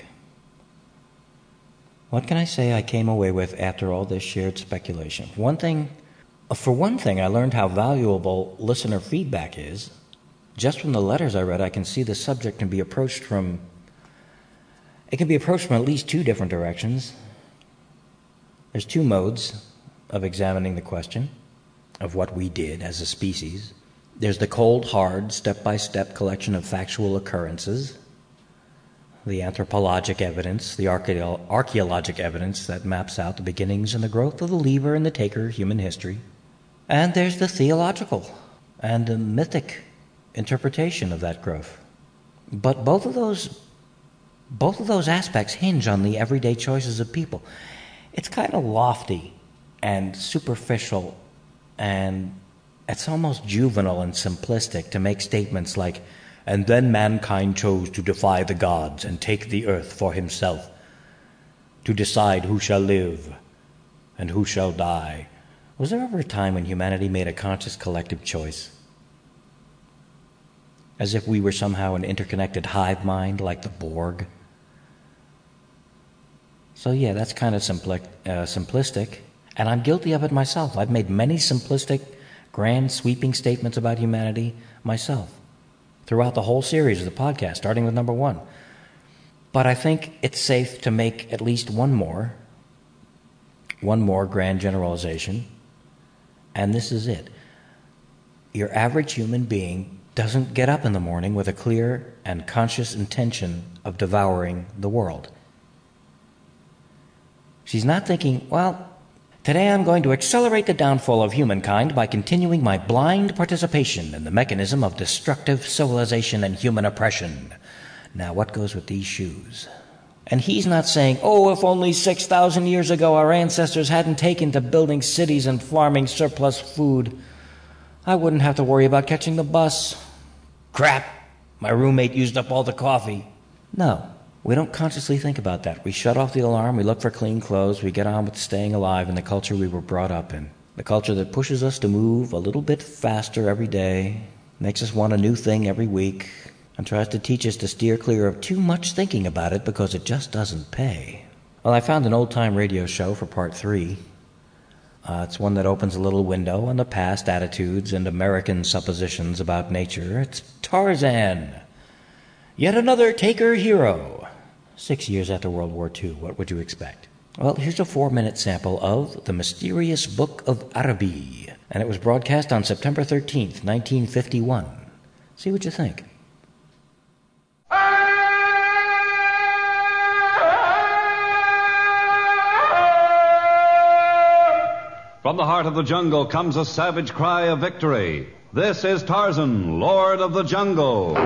What can I say I came away with after all this shared speculation? One thing, for one thing, I learned how valuable listener feedback is. Just from the letters I read, I can see the subject can be approached from, it can be approached from at least two different directions. There's two modes of examining the question of what we did as a species. There's the cold, hard, step-by-step collection of factual occurrences, the anthropologic evidence, the archaeo- archaeologic evidence that maps out the beginnings and the growth of the lever and the taker human history. And there's the theological and the mythic interpretation of that growth. But both of those, both of those aspects hinge on the everyday choices of people. It's kind of lofty and superficial, and it's almost juvenile and simplistic to make statements like, and then mankind chose to defy the gods and take the earth for himself, to decide who shall live and who shall die. Was there ever a time when humanity made a conscious collective choice? As if we were somehow an interconnected hive mind like the Borg? So yeah, that's kind of simpli- uh, simplistic. And I'm guilty of it myself. I've made many simplistic, grand, sweeping statements about humanity myself throughout the whole series of the podcast, starting with number one. But I think it's safe to make at least one more, one more grand generalization, and this is it. Your average human being doesn't get up in the morning with a clear and conscious intention of devouring the world. She's not thinking, well, today I'm going to accelerate the downfall of humankind by continuing my blind participation in the mechanism of destructive civilization and human oppression. Now, what goes with these shoes? And he's not saying, oh, if only six thousand years ago our ancestors hadn't taken to building cities and farming surplus food, I wouldn't have to worry about catching the bus. Crap, my roommate used up all the coffee. No. We don't consciously think about that. We shut off the alarm, we look for clean clothes, we get on with staying alive in the culture we were brought up in. The culture that pushes us to move a little bit faster every day, makes us want a new thing every week, and tries to teach us to steer clear of too much thinking about it because it just doesn't pay. Well, I found an old-time radio show for part three. Uh, it's one that opens a little window on the past attitudes and American suppositions about nature. It's Tarzan. Yet another taker hero. Six years after World War Two, what would you expect? Well, here's a four-minute sample of The Mysterious Book of Araby, and it was broadcast on September thirteenth, nineteen fifty-one. See what you think. From the heart of the jungle comes a savage cry of victory. This is Tarzan, Lord of the Jungle.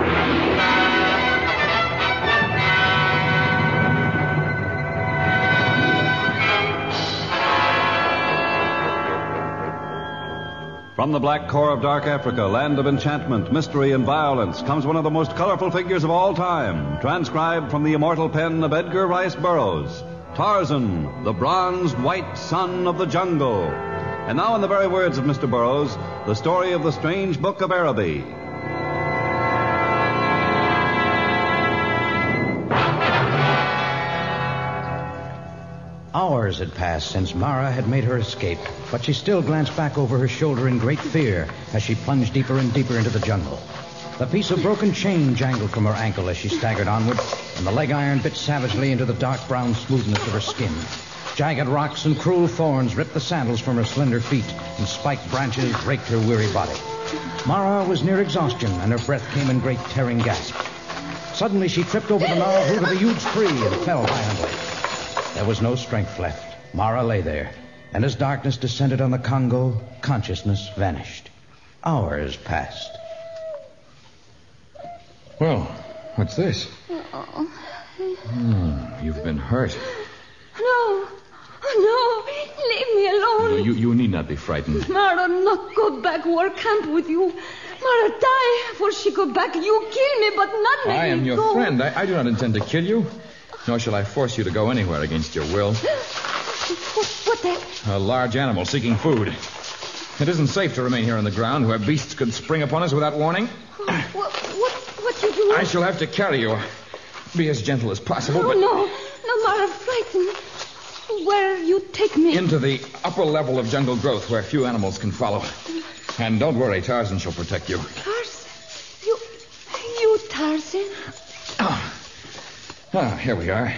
From the black core of dark Africa, land of enchantment, mystery, and violence, comes one of the most colorful figures of all time, transcribed from the immortal pen of Edgar Rice Burroughs, Tarzan, the bronzed white son of the jungle. And now, in the very words of Mister Burroughs, the story of the strange book of Araby. Hours had passed since Mara had made her escape, but she still glanced back over her shoulder in great fear as she plunged deeper and deeper into the jungle. The piece of broken chain jangled from her ankle as she staggered onward, and the leg iron bit savagely into the dark brown smoothness of her skin. Jagged rocks and cruel thorns ripped the sandals from her slender feet, and spiked branches raked her weary body. Mara was near exhaustion, and her breath came in great tearing gasps. Suddenly she tripped over the gnarled root of a huge tree and fell violently. There was no strength left. Mara lay there, and as darkness descended on the Congo, consciousness vanished. Hours passed. Well, what's this? Oh. Hmm, you've been hurt. No. No. Leave me alone. You, you need not be frightened. Mara, not go back war camp with you. Mara, die. For she go back, you kill me, but not let me go. I am your go. friend. I, I do not intend to kill you. Nor shall I force you to go anywhere against your will. What, what that? A large animal seeking food. It isn't safe to remain here on the ground where beasts could spring upon us without warning. Oh, what, what, what you do? I shall have to carry you. Be as gentle as possible, oh, but... No, no, Mara, frightened. Where you take me? Into the upper level of jungle growth where few animals can follow. And don't worry, Tarzan shall protect you. Tarzan? You... You, Tarzan? Oh. Ah, here we are.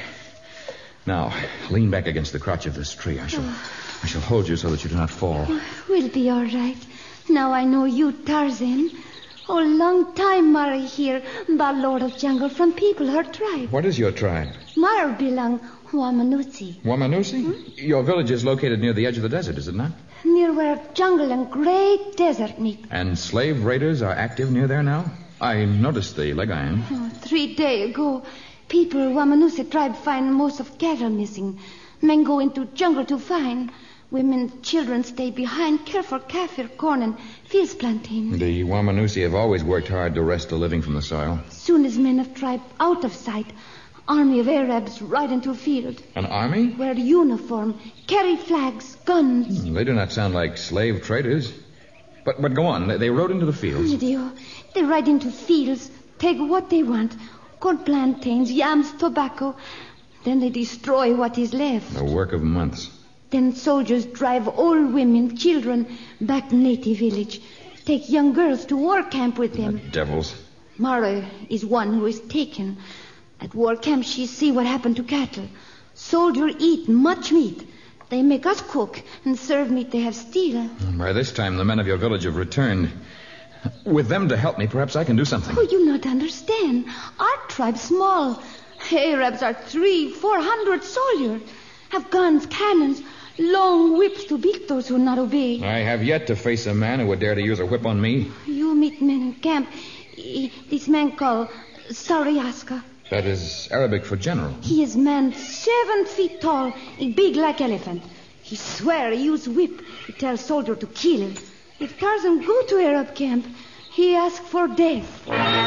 Now, lean back against the crotch of this tree. I shall oh. I shall hold you so that you do not fall. We'll be all right. Now I know you, Tarzan. Oh, long time Mara here, but Lord of Jungle from people, her tribe. What is your tribe? Mara belong Wamanusi. Wamanusi? Hmm? Your village is located near the edge of the desert, is it not? Near where jungle and great desert meet. And slave raiders are active near there now? I noticed the leg iron. Oh, three days ago... People, Wamanusi tribe, find most of cattle missing. Men go into jungle to find. Women, children stay behind, care for kaffir, corn, and fields plantain. The Wamanusi have always worked hard to wrest a living from the soil. Soon as men of tribe out of sight, army of Arabs ride into field. An army? Wear uniform, carry flags, guns. They do not sound like slave traders. But but go on. They rode into the fields. They, they ride into fields, take what they want. Corn plantains, yams, tobacco. Then they destroy what is left. The work of months. Then soldiers drive old women, children back to native village. Take young girls to war camp with them. The devils. Mara is one who is taken. At war camp, she see what happened to cattle. Soldiers eat much meat. They make us cook and serve meat they have steal. By this time, the men of your village have returned. With them to help me, perhaps I can do something. Oh, you not understand. Our tribe small. Arabs are three, four hundred soldiers. Have guns, cannons, long whips to beat those who not obey. I have yet to face a man who would dare to use a whip on me. You meet men in camp. This man called Sariaska. That is Arabic for general. He is man seven feet tall, big like elephant. He swear he use whip. He tell soldier to kill. If Tarzan go to Arab camp, he ask for death.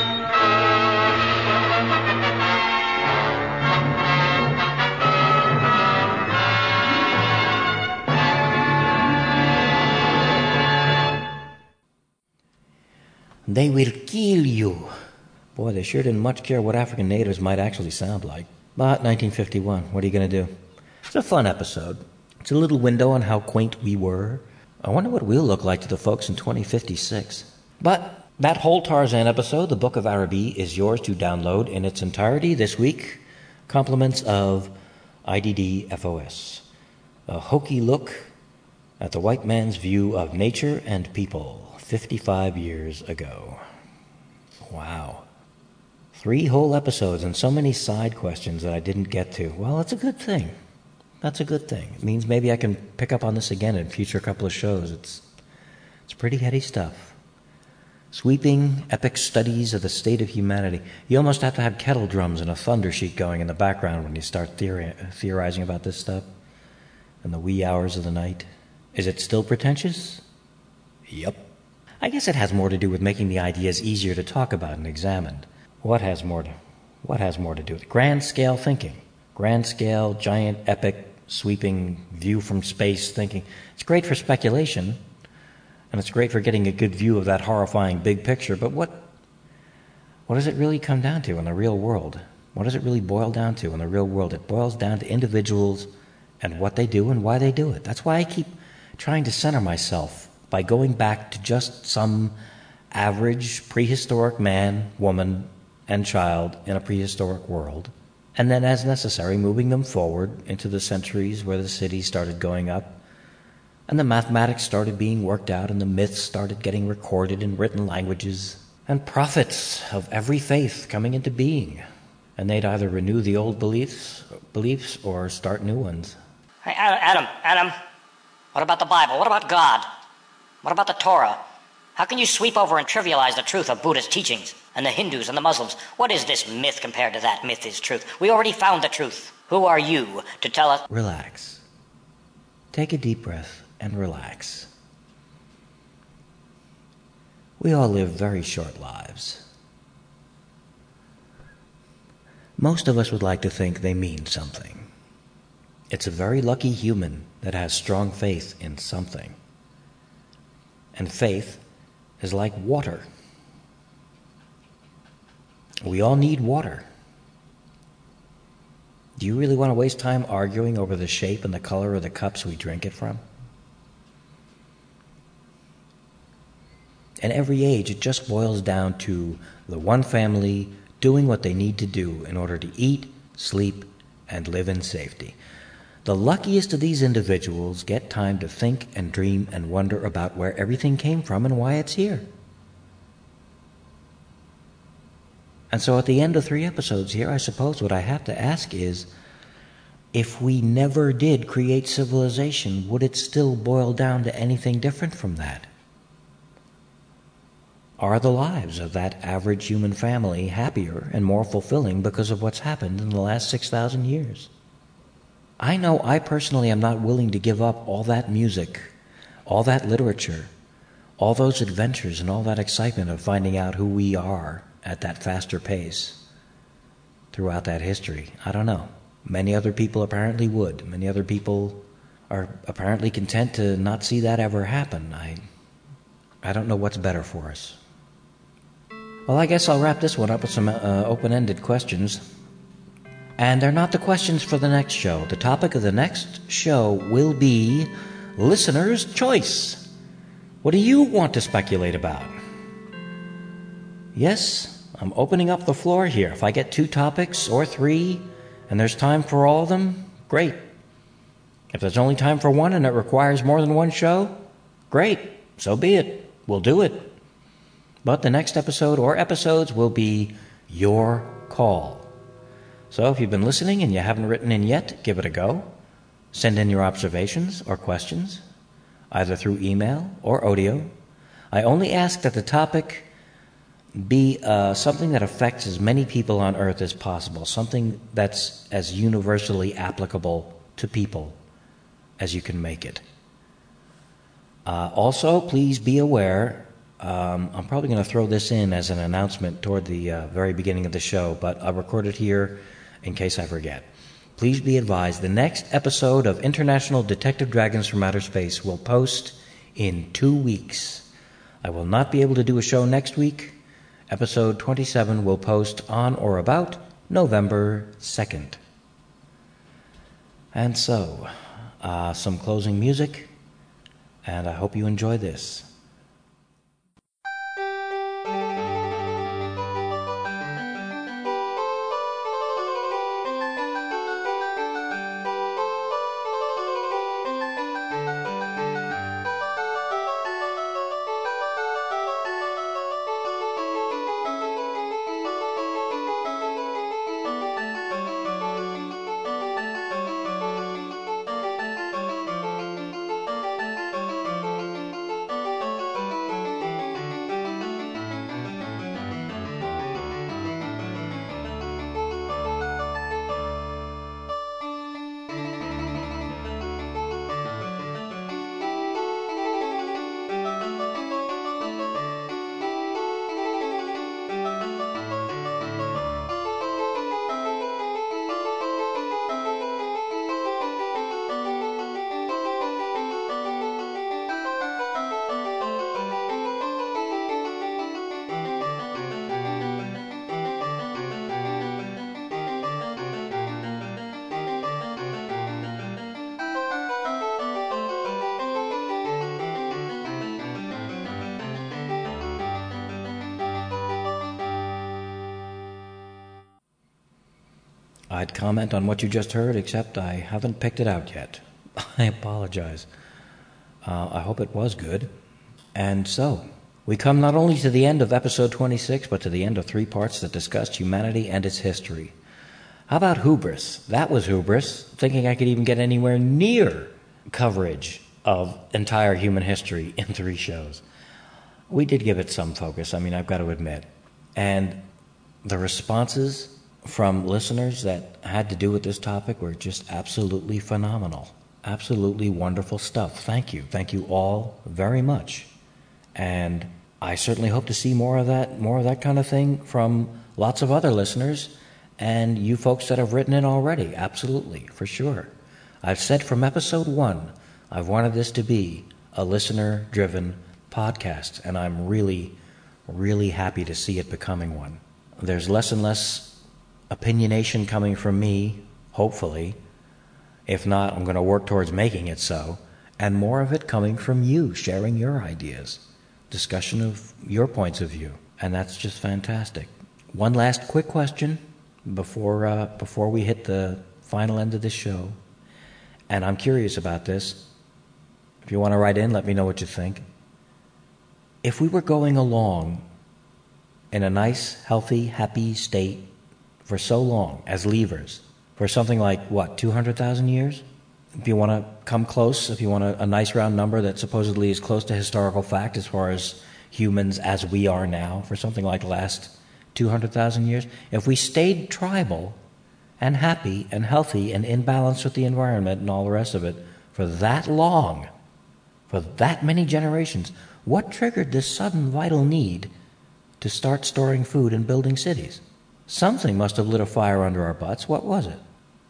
They will kill you. Boy, they sure didn't much care what African natives might actually sound like. But nineteen fifty-one, what are you going to do? It's a fun episode. It's a little window on how quaint we were. I wonder what we'll look like to the folks in twenty fifty-six. But that whole Tarzan episode, The Book of Araby, is yours to download in its entirety this week. Compliments of I D D F O S. A hokey look at the white man's view of nature and people fifty-five years ago. Wow. Three whole episodes and so many side questions that I didn't get to. Well, that's a good thing. That's a good thing. It means maybe I can pick up on this again in future couple of shows. It's it's pretty heady stuff. Sweeping, epic studies of the state of humanity. You almost have to have kettle drums and a thunder sheet going in the background when you start theori- theorizing about this stuff. In the wee hours of the night. Is it still pretentious? Yup. I guess it has more to do with making the ideas easier to talk about and examine. What has more to, what has more to do with it? Grand scale thinking. Grand scale, giant, epic, sweeping view from space thinking. It's great for speculation, and it's great for getting a good view of that horrifying big picture, but what, what does it really come down to in the real world? What does it really boil down to in the real world? It boils down to individuals and what they do and why they do it. That's why I keep trying to center myself by going back to just some average prehistoric man, woman, and child in a prehistoric world, and then as necessary moving them forward into the centuries where the cities started going up, and the mathematics started being worked out, and the myths started getting recorded in written languages, and prophets of every faith coming into being, and they'd either renew the old beliefs, beliefs or start new ones. Hey, Adam, Adam, what about the Bible? What about God? What about the Torah? How can you sweep over and trivialize the truth of Buddhist teachings and the Hindus and the Muslims? What is this myth compared to that? Myth is truth. We already found the truth. Who are you to tell us? Relax. Take a deep breath and relax. We all live very short lives. Most of us would like to think they mean something. It's a very lucky human that has strong faith in something. And faith is like water. We all need water. Do you really want to waste time arguing over the shape and the color of the cups we drink it from? In every age, it just boils down to the one family doing what they need to do in order to eat, sleep, and live in safety. The luckiest of these individuals get time to think and dream and wonder about where everything came from and why it's here. And so at the end of three episodes here, I suppose what I have to ask is, if we never did create civilization, would it still boil down to anything different from that? Are the lives of that average human family happier and more fulfilling because of what's happened in the last six thousand years? I know I personally am not willing to give up all that music, all that literature, all those adventures and all that excitement of finding out who we are at that faster pace throughout that history. I don't know. Many other people apparently would. Many other people are apparently content to not see that ever happen. I, I don't know what's better for us. Well, I guess I'll wrap this one up with some uh, open-ended questions. And they're not the questions for the next show. The topic of the next show will be listener's choice. What do you want to speculate about? Yes, I'm opening up the floor here. If I get two topics or three, and there's time for all of them, great. If there's only time for one and it requires more than one show, great. So be it. We'll do it. But the next episode or episodes will be your call. So if you've been listening and you haven't written in yet, give it a go. Send in your observations or questions, either through email or audio. I only ask that the topic be uh, something that affects as many people on Earth as possible, something that's as universally applicable to people as you can make it. Uh, also, please be aware, um, I'm probably going to throw this in as an announcement toward the uh, very beginning of the show, but I'll record it here in case I forget. Please be advised, the next episode of International Detective Dragons from Outer Space will post in two weeks. I will not be able to do a show next week. Episode twenty-seven will post on or about November second. And so, uh, some closing music, and I hope you enjoy this. I'd comment on what you just heard, except I haven't picked it out yet. I apologize. Uh, I hope it was good. And so, we come not only to the end of episode twenty-six, but to the end of three parts that discussed humanity and its history. How about hubris? That was hubris, thinking I could even get anywhere near coverage of entire human history in three shows. We did give it some focus, I mean, I've got to admit. And the responses from listeners that had to do with this topic were just absolutely phenomenal. Absolutely wonderful stuff. Thank you. Thank you all very much. And I certainly hope to see more of that, more of that kind of thing from lots of other listeners and you folks that have written in already. Absolutely, for sure. I've said from episode one, I've wanted this to be a listener-driven podcast, and I'm really, really happy to see it becoming one. There's less and less opinionation coming from me, hopefully. If not, I'm going to work towards making it so. And more of it coming from you, sharing your ideas, discussion of your points of view. And that's just fantastic. One last quick question before uh, before we hit the final end of this show. And I'm curious about this. If you want to write in, let me know what you think. If we were going along in a nice, healthy, happy state for so long as levers, for something like, what, two hundred thousand years? If you want to come close, if you want a, a nice round number that supposedly is close to historical fact as far as humans as we are now, for something like the last two hundred thousand years, if we stayed tribal and happy and healthy and in balance with the environment and all the rest of it for that long, for that many generations, what triggered this sudden vital need to start storing food and building cities? Something must have lit a fire under our butts. What was it?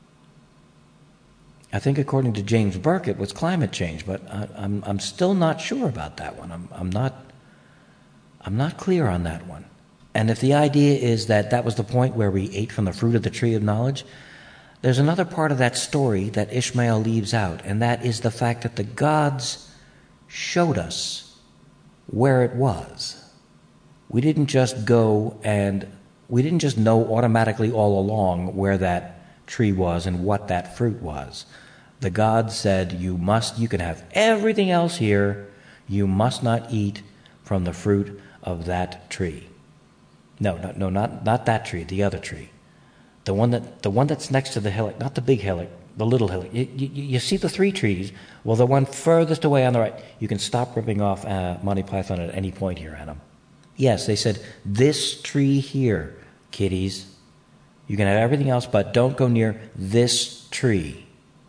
I think according to James Burke it was climate change, but I, I'm I'm still not sure about that one. I'm I'm not I'm not clear on that one. And if the idea is that that was the point where we ate from the fruit of the tree of knowledge, there's another part of that story that Ishmael leaves out, and that is the fact that the gods showed us where it was. We didn't just go and we didn't just know automatically all along where that tree was and what that fruit was. The gods said, you must, you can have everything else here, you must not eat from the fruit of that tree. No, no, no, not not that tree, the other tree. The one that the one that's next to the hillock, not the big hillock, the little hillock. You, you, you see the three trees? Well, the one furthest away on the right, you can stop ripping off uh, Monty Python at any point here, Adam. Yes, they said, this tree here, kiddies. You can have everything else, but don't go near this tree.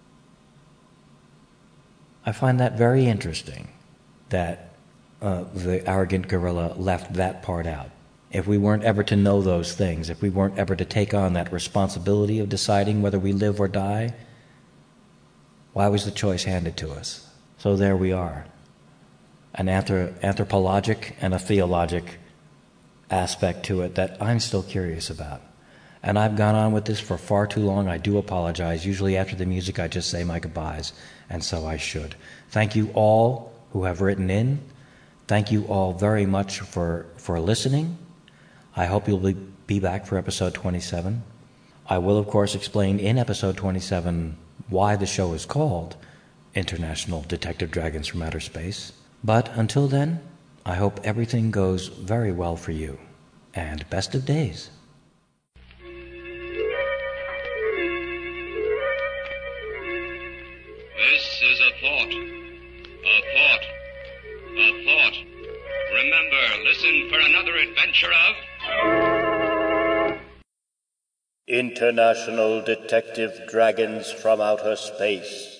I find that very interesting, that uh, the arrogant gorilla left that part out. If we weren't ever to know those things, if we weren't ever to take on that responsibility of deciding whether we live or die, why was the choice handed to us? So there we are. An anthrop- anthropologic and a theologic aspect to it that I'm still curious about. And I've gone on with this for far too long. I do apologize. Usually after the music I just say my goodbyes, and so I should. Thank you all who have written in. Thank you all very much for, for listening. I hope you'll be, be back for episode twenty-seven. I will, of course, explain in episode twenty-seven why the show is called International Detective Dragons from Outer Space. But until then, I hope everything goes very well for you. And best of days. This is a thought. A thought. A thought. Remember, listen for another adventure of... International Detective Dragons from Outer Space.